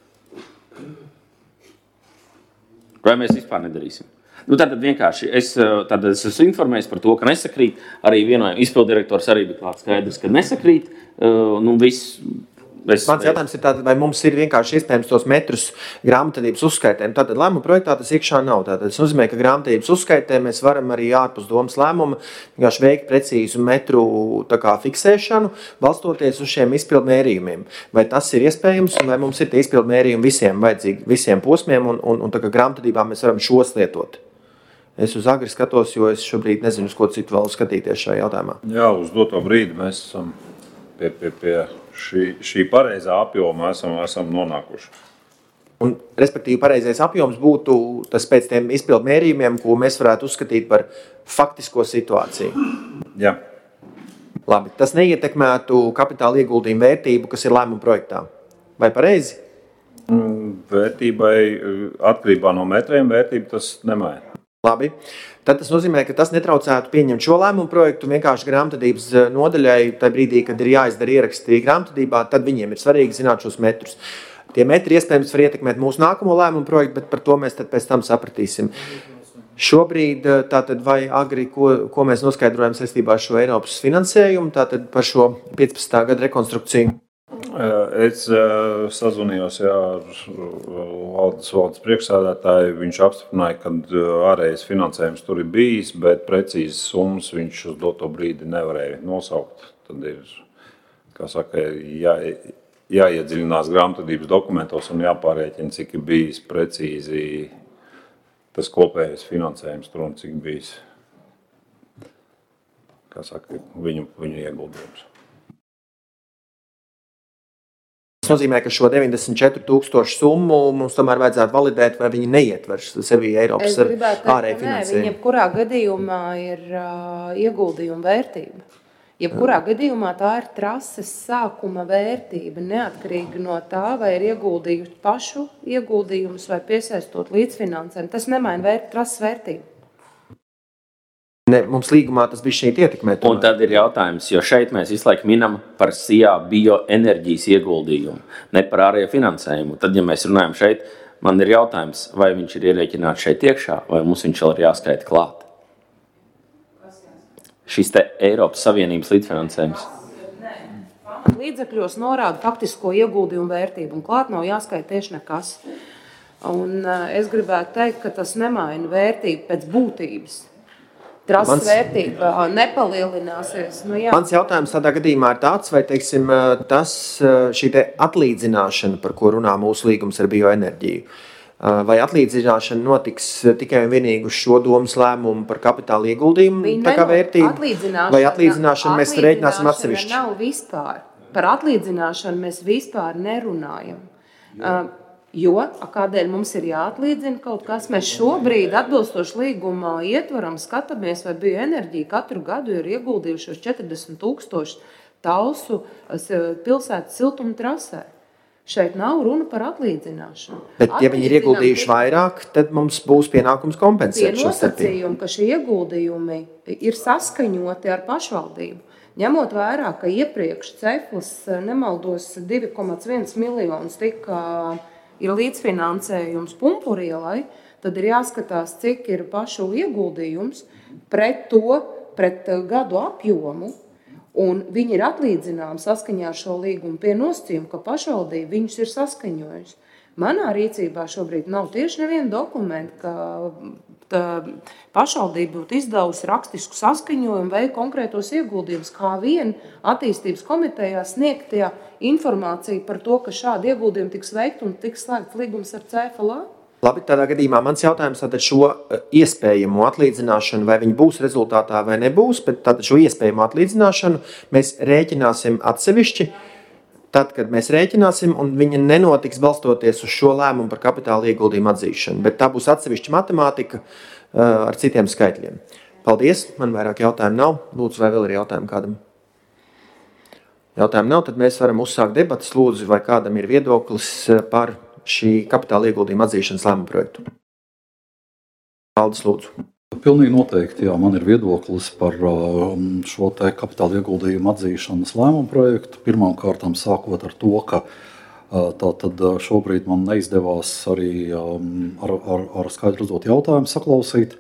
Vai mēs vispār nedarīsim. Nu, tātad vienkārši es, tātad es esmu informējis par to, ka nesakrīt. Arī vienojam izpildirektors arī bija klāt skaidrs, ka nesakrīt. Nu, viss... Es... Mans jautājums ir tātad, vai mums ir vienkārši iespējams tos metrus grāmatvedības uzskaitēm. Tātad lēmuma projektā tas iekšā nav. Tātad tas nozīmē, ka grāmatvedības uzskaitē mēs varam arī ārpus domas lēmuma vienkārši veikt precīzu metru tā kā fiksēšanu, balstoties uz šiem izpildu mērījumiem. Vai tas ir iespējams, un vai mums ir tie izpildu mērījumi visiem vajadzīgi, visiem posmiem, un, un, un tā kā grāmatvedībā mēs varam šos lietot? Es uz agri skatos, jo es šobrīd nezinu, uz ko citu vēl skatīties šajā jautājumā. Jā, uz doto brīdi mēs esam pie, pie, pie šī, šī pareizā apjoma esam, esam nonākuši. Un, respektīvi, pareizais apjoms būtu tas pēc tiem izpildu mērījumiem, ko mēs varētu uzskatīt par faktisko situāciju. Jā. Labi, tas neietekmētu kapitāla ieguldījumu vērtību, kas ir lēmuma projektā. Vai pareizi? Vērtībai, atkarībā no metriem, vērtība tas nemaina. Labi. Tad tas nozīmē, ka tas netraucētu pieņemt šo lēmumu projektu vienkārši grāmatvedības nodaļai, tajā brīdī, kad ir jāizdara ieraksti grāmatvedībā, tad viņiem ir svarīgi zināt šos metrus. Tie metri iespējams var ietekmēt mūsu nākamo lēmumu projektu, bet par to mēs tad pēc tam sapratīsim. Šobrīd tātad vai agri, ko, ko mēs noskaidrojam saistībā ar šo Eiropas finansējumu, tātad par šo piecpadsmitā gada rekonstrukciju? Es sazvanījos jā, ar valdes, valdes priekšsēdētāju. Viņš apstiprināja, ka ārējais finansējums tur ir bijis, bet precīzes summas viņš uz doto brīdi nevarēja nosaukt. Tad ir, kā saka, jā, jāiedziļinās grāmatvedības dokumentos un jāpārēķina, cik ir bijis precīzi tas kopējais finansējums tur un cik bijis, kā saka, viņu, viņu ieguldījums. Tas nozīmē, ka šo deviņdesmit četru tūkstošu summu mums tomēr vajadzētu validēt, vai viņi neietver sevi Eiropas ārēju finansējumu. Viņa jebkurā gadījumā ir uh, ieguldījuma vērtība. Jebkurā gadījumā tā ir trases sākuma vērtība, neatkarīgi no tā, vai ir ieguldījuši pašu ieguldījumus vai piesaistot līdzfinansējumu. Tas nemaina vērt, trases vērtību. Ne, mums līgumā tas bija šeit ietekmē. Tomēr. Un tad ir jautājums, jo šeit mēs visu laiku minam par S I A bioenerģijas ieguldījumu, ne par ārējo finansējumu. Tad, ja mēs runājam šeit, man ir jautājums, vai viņš ir ierēķināts šeit iekšā, vai mums viņš vēl ir jāskaita klāt. Šis te Eiropas Savienības līdzfinansējums. Līdzekļos norāda faktisko ieguldījumu vērtību, un klāt nav jāskaita tieši nekas. Un es gribētu teikt, ka tas nemaina vērtību pēc būtības. Trases mans, vērtība nepalielināsies. Nu, jā. Mans jautājums tādā gadījumā ir tāds, vai teiksim, tas, šī te atlīdzināšana, par ko runā mūsu līgums ar bioenerģiju, vai atlīdzināšana notiks tikai un vienīgi uz šo domas lēmumu par kapitāla ieguldījumu tā kā vērtību, atlīdzināšana, vai atlīdzināšanu mēs rēķināsim atsevišķi? Nav vispār. Par atlīdzināšanu mēs vispār nerunājam. Uh, Jo, kādēļ mums ir jāatlīdzina kaut kas, mēs šobrīd atbilstoši līgumā ietvaram, skatāmies, vai bioenerģija katru gadu ir ieguldījušos četrdesmit tūkstoši Talsu pilsētas siltuma trasē. Šeit nav runa par atlīdzināšanu. Bet, ja viņi ir ieguldījuši vairāk, tad mums būs pienākums kompensēt šo nosacījumu, ka šie ieguldījumi ir saskaņoti ar pašvaldību. Ņemot vērā, ka iepriekš Ceflas, nemaldos, divi komats viens miljonus tika ir līdzfinansējums Pumpurielai, tad ir jāskatās, cik ir pašu ieguldījums pret to, pret gadu apjomu, un viņi ir atlīdzināmi saskaņā ar šo līgumu pie nosacījuma, ka pašvaldība viņus ir saskaņojusi. Manā rīcībā šobrīd nav tieši neviena dokumenta, ka pašvaldība būtu izdevusi rakstisku saskaņojumu vai konkrētos ieguldījumus, kā vien attīstības komitejā sniegtajā informācija par to, ka šādi ieguldījumi tiks veikti un tiks slēgts līgums ar C F L A. Labi, tādā gadījumā mans jautājums tātad šo iespējamo atlīdzināšanu, vai viņi būs rezultātā vai nebūs, bet tātad šo iespējamo atlīdzināšanu mēs rēķināsim atsevišķi, tad, kad mēs rēķināsim, un viņa nenotiks balstoties uz šo lēmumu par kapitāla ieguldījumu atzīšanu, bet tā būs atsevišķa matemātika uh, ar citiem skaitļiem. Paldies, man vairāk jautājumu nav. Lūdzu, vai vēl ir jautājumi kādam? Jautājumu nav, tad mēs varam uzsākt debatas. Lūdzu, vai kādam ir viedoklis par šī kapitāla ieguldījuma atzīšanas lēmuma projektu? Aldis, lūdzu. Pilnīgi noteikti, jā, man ir viedoklis par šo te kapitāla ieguldījumu atzīšanas lēmumu projektu. Pirmām kārtām sākot ar to, ka tā tad šobrīd man neizdevās arī ar, ar, ar skaidru uzdot jautājumu saklausīt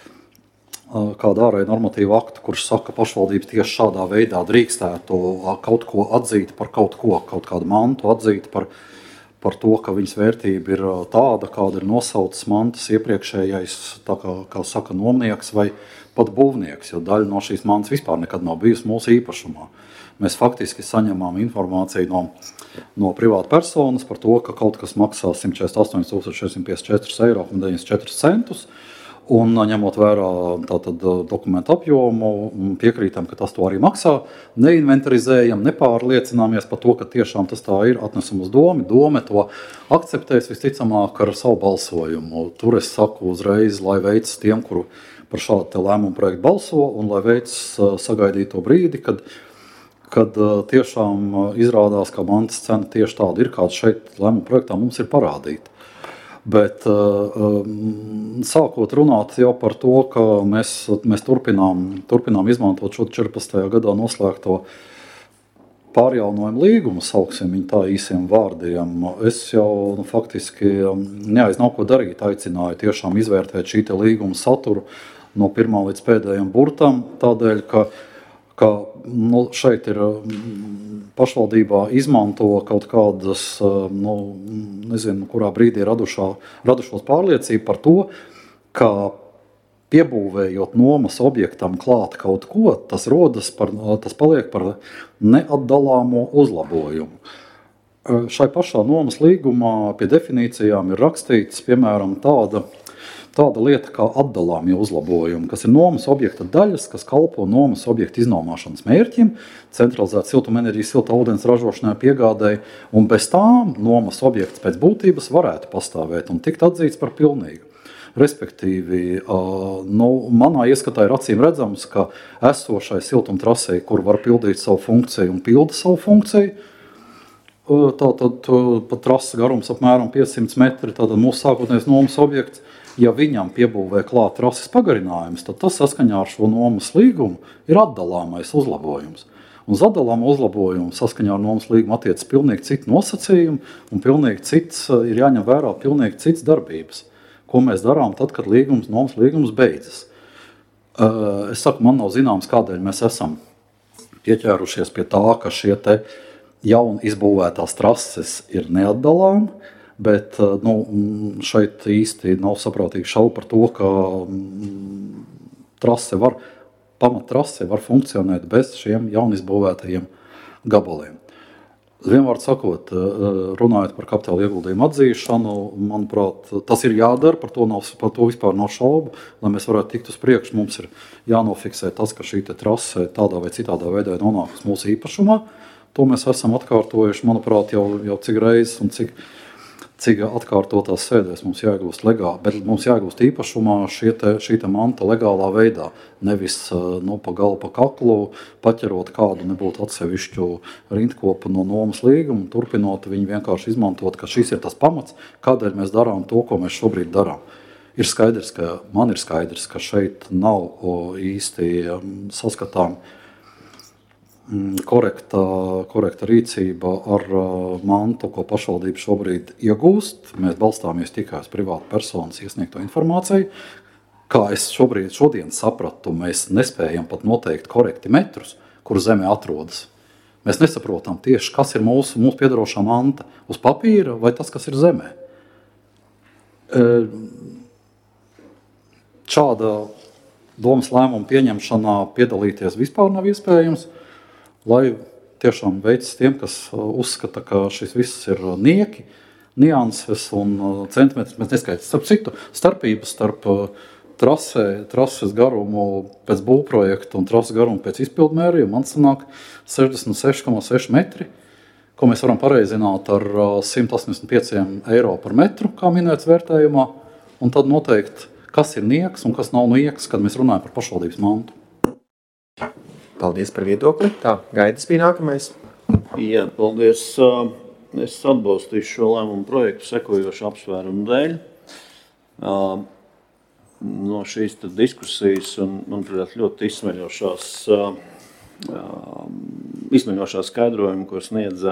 kādu ārēju normatīvu aktu, kurš saka, ka pašvaldības tieši šādā veidā drīkstētu kaut ko atzīt par kaut ko, kaut kādu mantu atzīt par par to, ka viņas vērtība ir tāda, kāda ir nosaucas mantas iepriekšējais, tā kā, kā saka, nomnieks vai pat būvnieks, jo daļa no šīs mantas vispār nekad nav bijusi mūsu īpašumā. Mēs faktiski saņemām informāciju no, no privāta personas par to, ka kaut kas maksā simt četrdesmit astoņi tūkstoši četri simt piecdesmit četri eiro un deviņdesmit četri centus, un ņemot vērā tātad dokumentu apjomu, piekrītam, ka tas to arī maksā, neinventarizējam, nepārliecināmies par to, ka tiešām tas tā ir, atnesam uz domu, dome to akceptēs visticamāk ar savu balsojumu. Tur es saku uzreiz, lai veic tiem, kuru par šādu te lēmumu projektu balso, un lai veic sagaidīt to brīdi, kad, kad tiešām izrādās, ka mantas cena tieši tāda ir, kāda šeit lēmumu projektā mums ir parādīta. Bet sākot runāt jau par to, ka mēs, mēs turpinām, turpinām izmantot šo četrpadsmitajā gadā noslēgto pārjaunojumu līgumu, sauksim viņu tā īsiem vārdiem, es jau nu, faktiski neaiz nav ko darīt, aicināju tiešām izvērtēt šī te līguma saturu no pirmā līdz pēdējiem burtam, tādēļ, ka, ka nu, šeit ir pašvaldībā izmanto kaut kādas, nu, nezinu, kurā brīdī radušā, radušos pārliecību par to, ka piebūvējot nomas objektam klāt kaut ko, tas rodas par, tas paliek par neatdalāmo uzlabojumu. Šai pašā nomas līgumā pie definīcijām ir rakstīts, piemēram, tāda, tāda lieta kā atdalāmie uzlabojumi, kas ir nomas objekta daļas, kas kalpo nomas objekta iznomāšanas mērķim, centralizēt siltumenerģijas, silta ūdens ražošanai, piegādēji, un bez tām nomas objekts pēc būtības varētu pastāvēt un tikt atzīts par pilnīgu. Respektīvi, nu, manā ieskatā ir acīm redzams, ka esošai siltumtrasei, kur var pildīt savu funkciju un pilda savu funkciju, tātad pat trases garums apmēram piecsimt metri, tātad mūsu sākotnējais nomas objekts, ja viņam piebūvē klāt trases pagarinājums, tad tas saskaņā ar šo nomas līgumu ir atdalāmais uzlabojums. Un uz atdalāmu uzlabojumu saskaņā ar nomas līgumu attiecas pilnīgi citi nosacījumi un pilnīgi cits, ir jāņem vērā pilnīgi cits darbības, ko mēs darām tad, kad līgums, nomas līgums beidzas. Es saku, man nav zināms, kādēļ mēs esam pieķērušies pie tā, ka šie te jaun izbūvētās trases ir neatdalāmi, bet nu, šeit īsti nav saprātīgi šaubu par to, ka trase var, pamattrase var funkcionēt bez šiem jaunizbūvētajiem gabaliem. Vienvārds sakot, runājot par kapitāla ieguldījumu atzīšanu, manuprāt, tas ir jādara, par to, nav, par to vispār nav šaubu, lai mēs varētu tikt uz priekšu, mums ir jānofiksē tas, ka šī te trase tādā vai citādā veidā ir nonākusi mūsu īpašumā. To mēs esam atkārtojuši, manuprāt, jau, jau cik reizes un cik cik atkārtotās sēdēs mums jāiegūst legāli, bet mums jāiegūst īpašumā šie te, šī te manta legālā veidā. Nevis no pa galu pa kaklu, paķerot kādu nebūtu atsevišķu rindkopu no nomas līguma, turpinot viņu vienkārši izmantot, ka šis ir tas pamats, kādēļ mēs darām to, ko mēs šobrīd darām. Ir skaidrs, ka man ir skaidrs, ka šeit nav īsti saskatām korekta, korekta rīcība ar mantu, ko pašvaldība šobrīd iegūst. Mēs balstāmies tikai uz privātu personas iesniegto informāciju. Kā es šobrīd, šodien sapratu, mēs nespējam pat noteikt korekti metrus, kur zeme atrodas. Mēs nesaprotam tieši, kas ir mūsu, mūsu piedarošā manta uz papīra vai tas, kas ir zemē. Šāda domas lēmuma pieņemšanā piedalīties vispār nav iespējams, lai tiešām veids tiem, kas uzskata, ka šis viss ir nieki, nianses un centimetrs. Mēs neskaitām starp citu starpības starp trasē, trases garumu pēc būvprojekta un trases garumu pēc izpildmērījuma. Man sanāk sešdesmit seši komats seši metri, ko mēs varam pareizināt ar simt astoņdesmit pieci eiro par metru, kā minēts vērtējumā, un tad noteikt, kas ir nieks un kas nav nieks, kad mēs runājam par pašvaldības mantu. Paldies par viedokli. Tā, Gaidis bija nākamais. Jā, paldies. Es atbalstīšu šo lēmumu projektu sekojošu apsvērumu dēļ. No šīs diskusijas un, manuprāt, ļoti izsmeļošās, izsmeļošās skaidrojumu, ko sniedza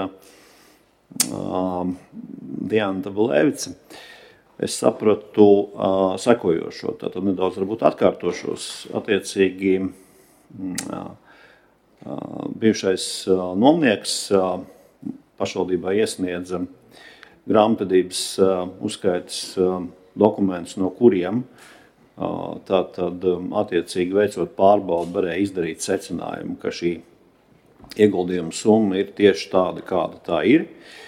Diana Dabulēvica. Es sapratu uh, sekojošo, tātad nedaudz varbūt atkārtošos, attiecīgi uh, uh, bijušais uh, nomnieks uh, pašvaldībā iesniedza grāmatvedības uh, uzskaites uh, dokumentus, no kuriem uh, tātad um, attiecīgi veicot pārbaudi varēja izdarīt secinājumu, ka šī ieguldījuma summa ir tieši tāda, kāda tā ir.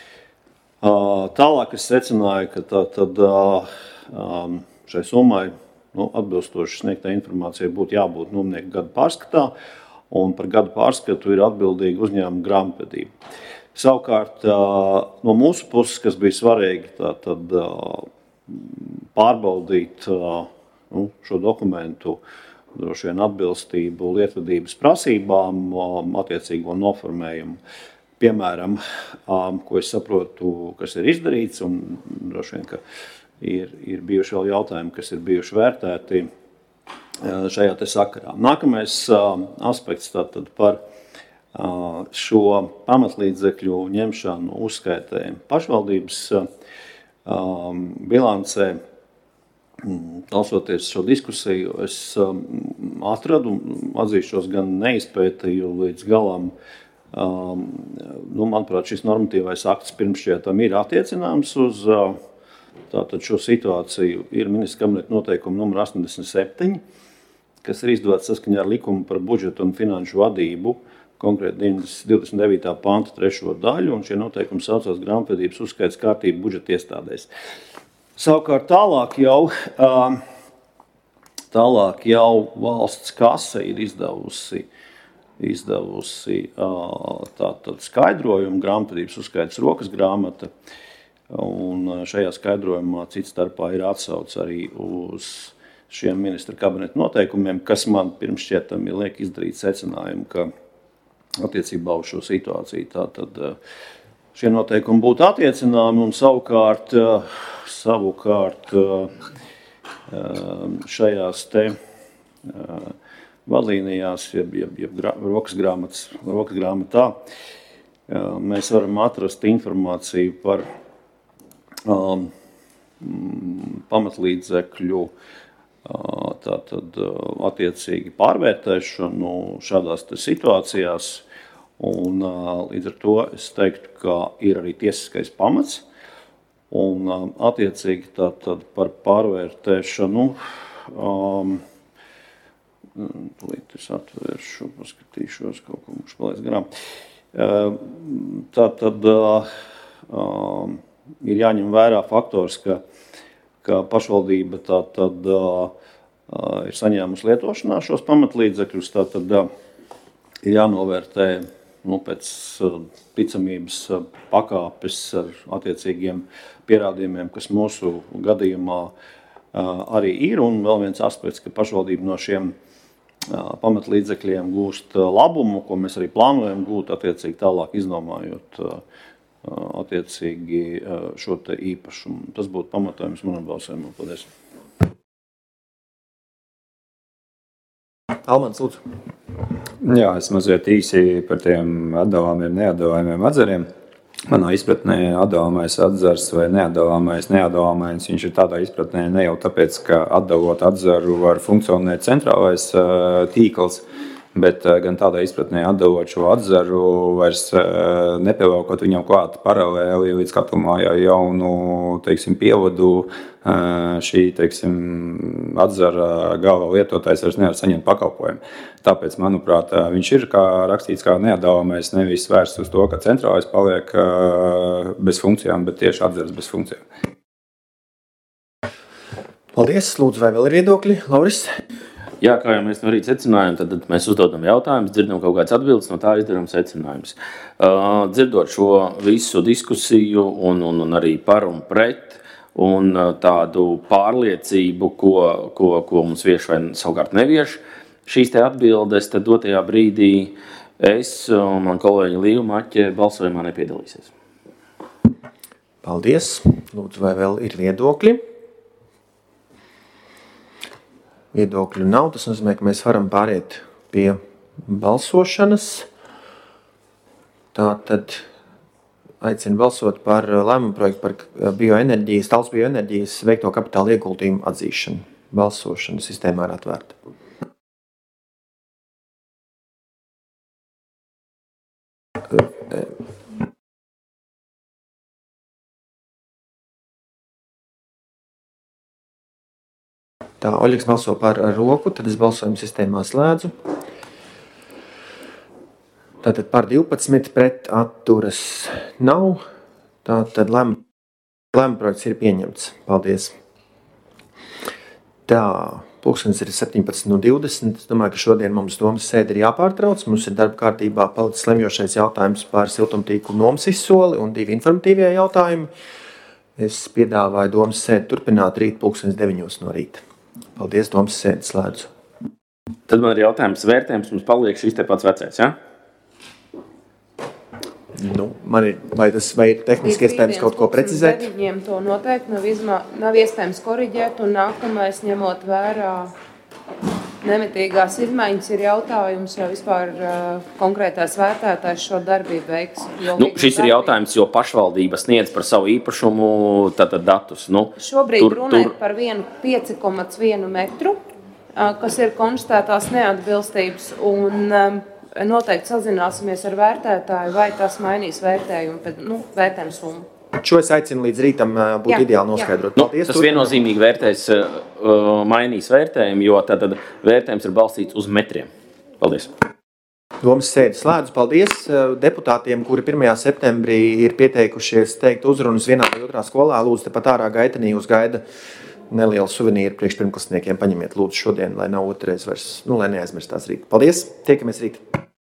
Tālāk es secināju, ka tā, tad, šai summai nu, atbilstoši sniegtā informācija būtu jābūt nomnieka gada pārskatā, un par gada pārskatu ir atbildīga uzņēmuma grāmatvedība. Savukārt, no mūsu puses, kas bija svarīgi, tā, tad, pārbaudīt nu, šo dokumentu droši vien atbilstību lietvedības prasībām, attiecīgo noformējumu. Piemēram, ko es saprotu, kas ir izdarīts, un droši vien, ka ir, ir bijuši vēl jautājumi, kas ir bijuši vērtēti šajā te sakarā. Nākamais aspekts tātad par šo pamatlīdzekļu ņemšanu uzskaitē pašvaldības bilancē. Klausoties šo diskusiju, es atradu, atzīšos, gan neizpētīju līdz galam. Um, nu, manuprāt, šis normatīvais akts pirms šķietam ir attiecināms uz uh, tātad šo situāciju. Ir ministra kabineta noteikuma numur astoņdesmit septiņi, kas ir izdots saskaņā ar likumu par budžetu un finanšu vadību, konkrēti divdesmit devītā panta trešo daļu, un šie noteikumi saucās grāmatvedības uzskaites kārtību budžeta iestādēs. Savukārt tālāk jau, uh, tālāk jau valsts kase ir izdevusi izdevusi tātad skaidrojumu, grāmatvedības uzskaites rokas grāmata, un šajā skaidrojumā cits starpā ir atsauc arī uz šiem ministra kabineta noteikumiem, kas man pirms šķietami liek izdarīt secinājumu, ka attiecībā uz šo situāciju tātad šie noteikumi būtu attiecināmi, un savukārt, savukārt šajās te vadlīnijās, jeb, jeb, jeb grā, rokas, grāmatas, rokas grāmatā, mēs varam atrast informāciju par um, pamatlīdzekļu tātad, attiecīgi pārvērtēšanu šādās situācijās. Un, līdz ar to es teiktu, ka ir arī tiesiskais pamats. Un, attiecīgi tātad, par pārvērtēšanu um, Tūlīt es atvēršu, paskatīšos, kaut ko mums paliec garām. Tā tad uh, ir jāņem vērā faktors, ka, ka pašvaldība tā tad uh, ir saņēmusi lietošanā šos pamatlīdzekļus, tā tad uh, ir jānovērtē nu, pēc ticamības pakāpes ar attiecīgiem pierādījumiem, kas mūsu gadījumā arī ir. Un vēl viens aspekts, ka pašvaldība no šiem pamatlīdzekļiem gūst labumu, ko mēs arī plānojam gūt, attiecīgi tālāk iznomājot attiecīgi šo te īpašumu. Tas būtu pamatojums manam balsojumam. Paldies. Almans, lūdzu. Jā, es mazliet īsi par tiem atdalāmiem, neatdalāmiem atzariem. Manā izpratnē atdalāmais atzars vai neatdalāmais, neatdalāmais, viņš ir tādā izpratnē ne jau tāpēc, ka atdalot atzaru var funkcionēt centrālais uh, tīkls, bet uh, gan tādā izpratnē atdalot šo atzaru vairs uh, nepievelkot viņam klāt paralēli līdz katlumājai jaunu, teiksim, pievadu. Uh, šī, teiksim, atzara gala lietotājs vairs nevar saņemt pakalpojumu. Tāpēc, manuprāt, viņš ir kā rakstīts kā neatdalāmais, nevis vērsts uz to, ka centrālais paliek uh, bez funkcijām, bet tieši atzars bez funkcijām. Paldies. Lūdzu, vai vēl ir viedokļi? Lauris? Jā, kā jau mēs no rīta secinājām, tad mēs uzdodam jautājumus, dzirdam kaut kādas atbildes, no tā izdarām secinājumus. Uh, dzirdot šo visu diskusiju un, un, un arī par un pret, un tādu pārliecību, ko, ko, ko mums vieš vai savukārt nevieš šīs te atbildes, tad dotajā brīdī es un man kolēģi Līva Maķe balsojumā nepiedalīsies. Paldies. Lūdzu, vai vēl ir viedokļi? Viedokļu nav, tas nozīmē, ka mēs varam pāriet pie balsošanas. Tātad aicinu balsot par lēmumu projektu par bioenerģijas, Talsu bioenerģijas veikto kapitāla ieguldījumu atzīšanu. Balsošana sistēmā ir atvērta. Tā, Oļegs balso par roku, tad es balsojumu sistēmā slēdzu. Tātad par divpadsmit pret atturas nav. Tātad lēmuma lēmuma projekts ir pieņemts. Paldies. Tā, pulkstenis ir septiņpadsmit no divdesmit. Es domāju, ka šodien mums domas sēde ir jāpārtrauc. Mums ir darba kārtībā palicis lemjošais jautājums par siltumtīklu nomas izsoli un divi informatīvie jautājumi. Es piedāvāju domas sēdi turpināt rīt pulkstenis deviņos no rīta. Paldies, domas sēdi slēdzu. Tad man ir jautājums vērtējums, mums paliek šis te pats vecais, ja? Nu, man ir, vai tas vai ir tehniski iespējams kaut ko precizēt? Viņiem to noteikti nav, izmā, nav iespējams koriģēt, un nākamais, ņemot vērā nemitīgās izmaiņas, ir jautājums, vai vispār uh, konkrētājs vērtētājs šo darbību veiks. Nu, šis ir jautājums, jo pašvaldība sniedz par savu īpašumu tātad datus. Nu, Šobrīd tur, runa ir tur... par pieci komā viens metru, uh, kas ir konstatētās neatbilstības, un um, noteikti sazināsimies ar vērtētāju, vai tas mainīs vērtējumu, bet, nu, vērtējumu summu. Šo es aicinu līdz rītam būtu jā, ideāli noskaidrot. Nu, tas viennozīmīgi vērtēs, uh, mainīs vērtējumu, jo tad vērtējums ir balstīts uz metriem. Paldies. Domas sēdi slēdzu. Paldies deputātiem, kuri pirmajā septembrī ir pieteikušies teikt uzrunas vienā vai otrā skolā. Lūdzu, tepat ārā gaitenī uz gaida nelielu suvenīru priekš pirmklasniekiem. Paņemiet lūdzu šodien, lai nav otrais vairs, nu, lai neaizmirstās rīt. Paldies, tiekamies rīt.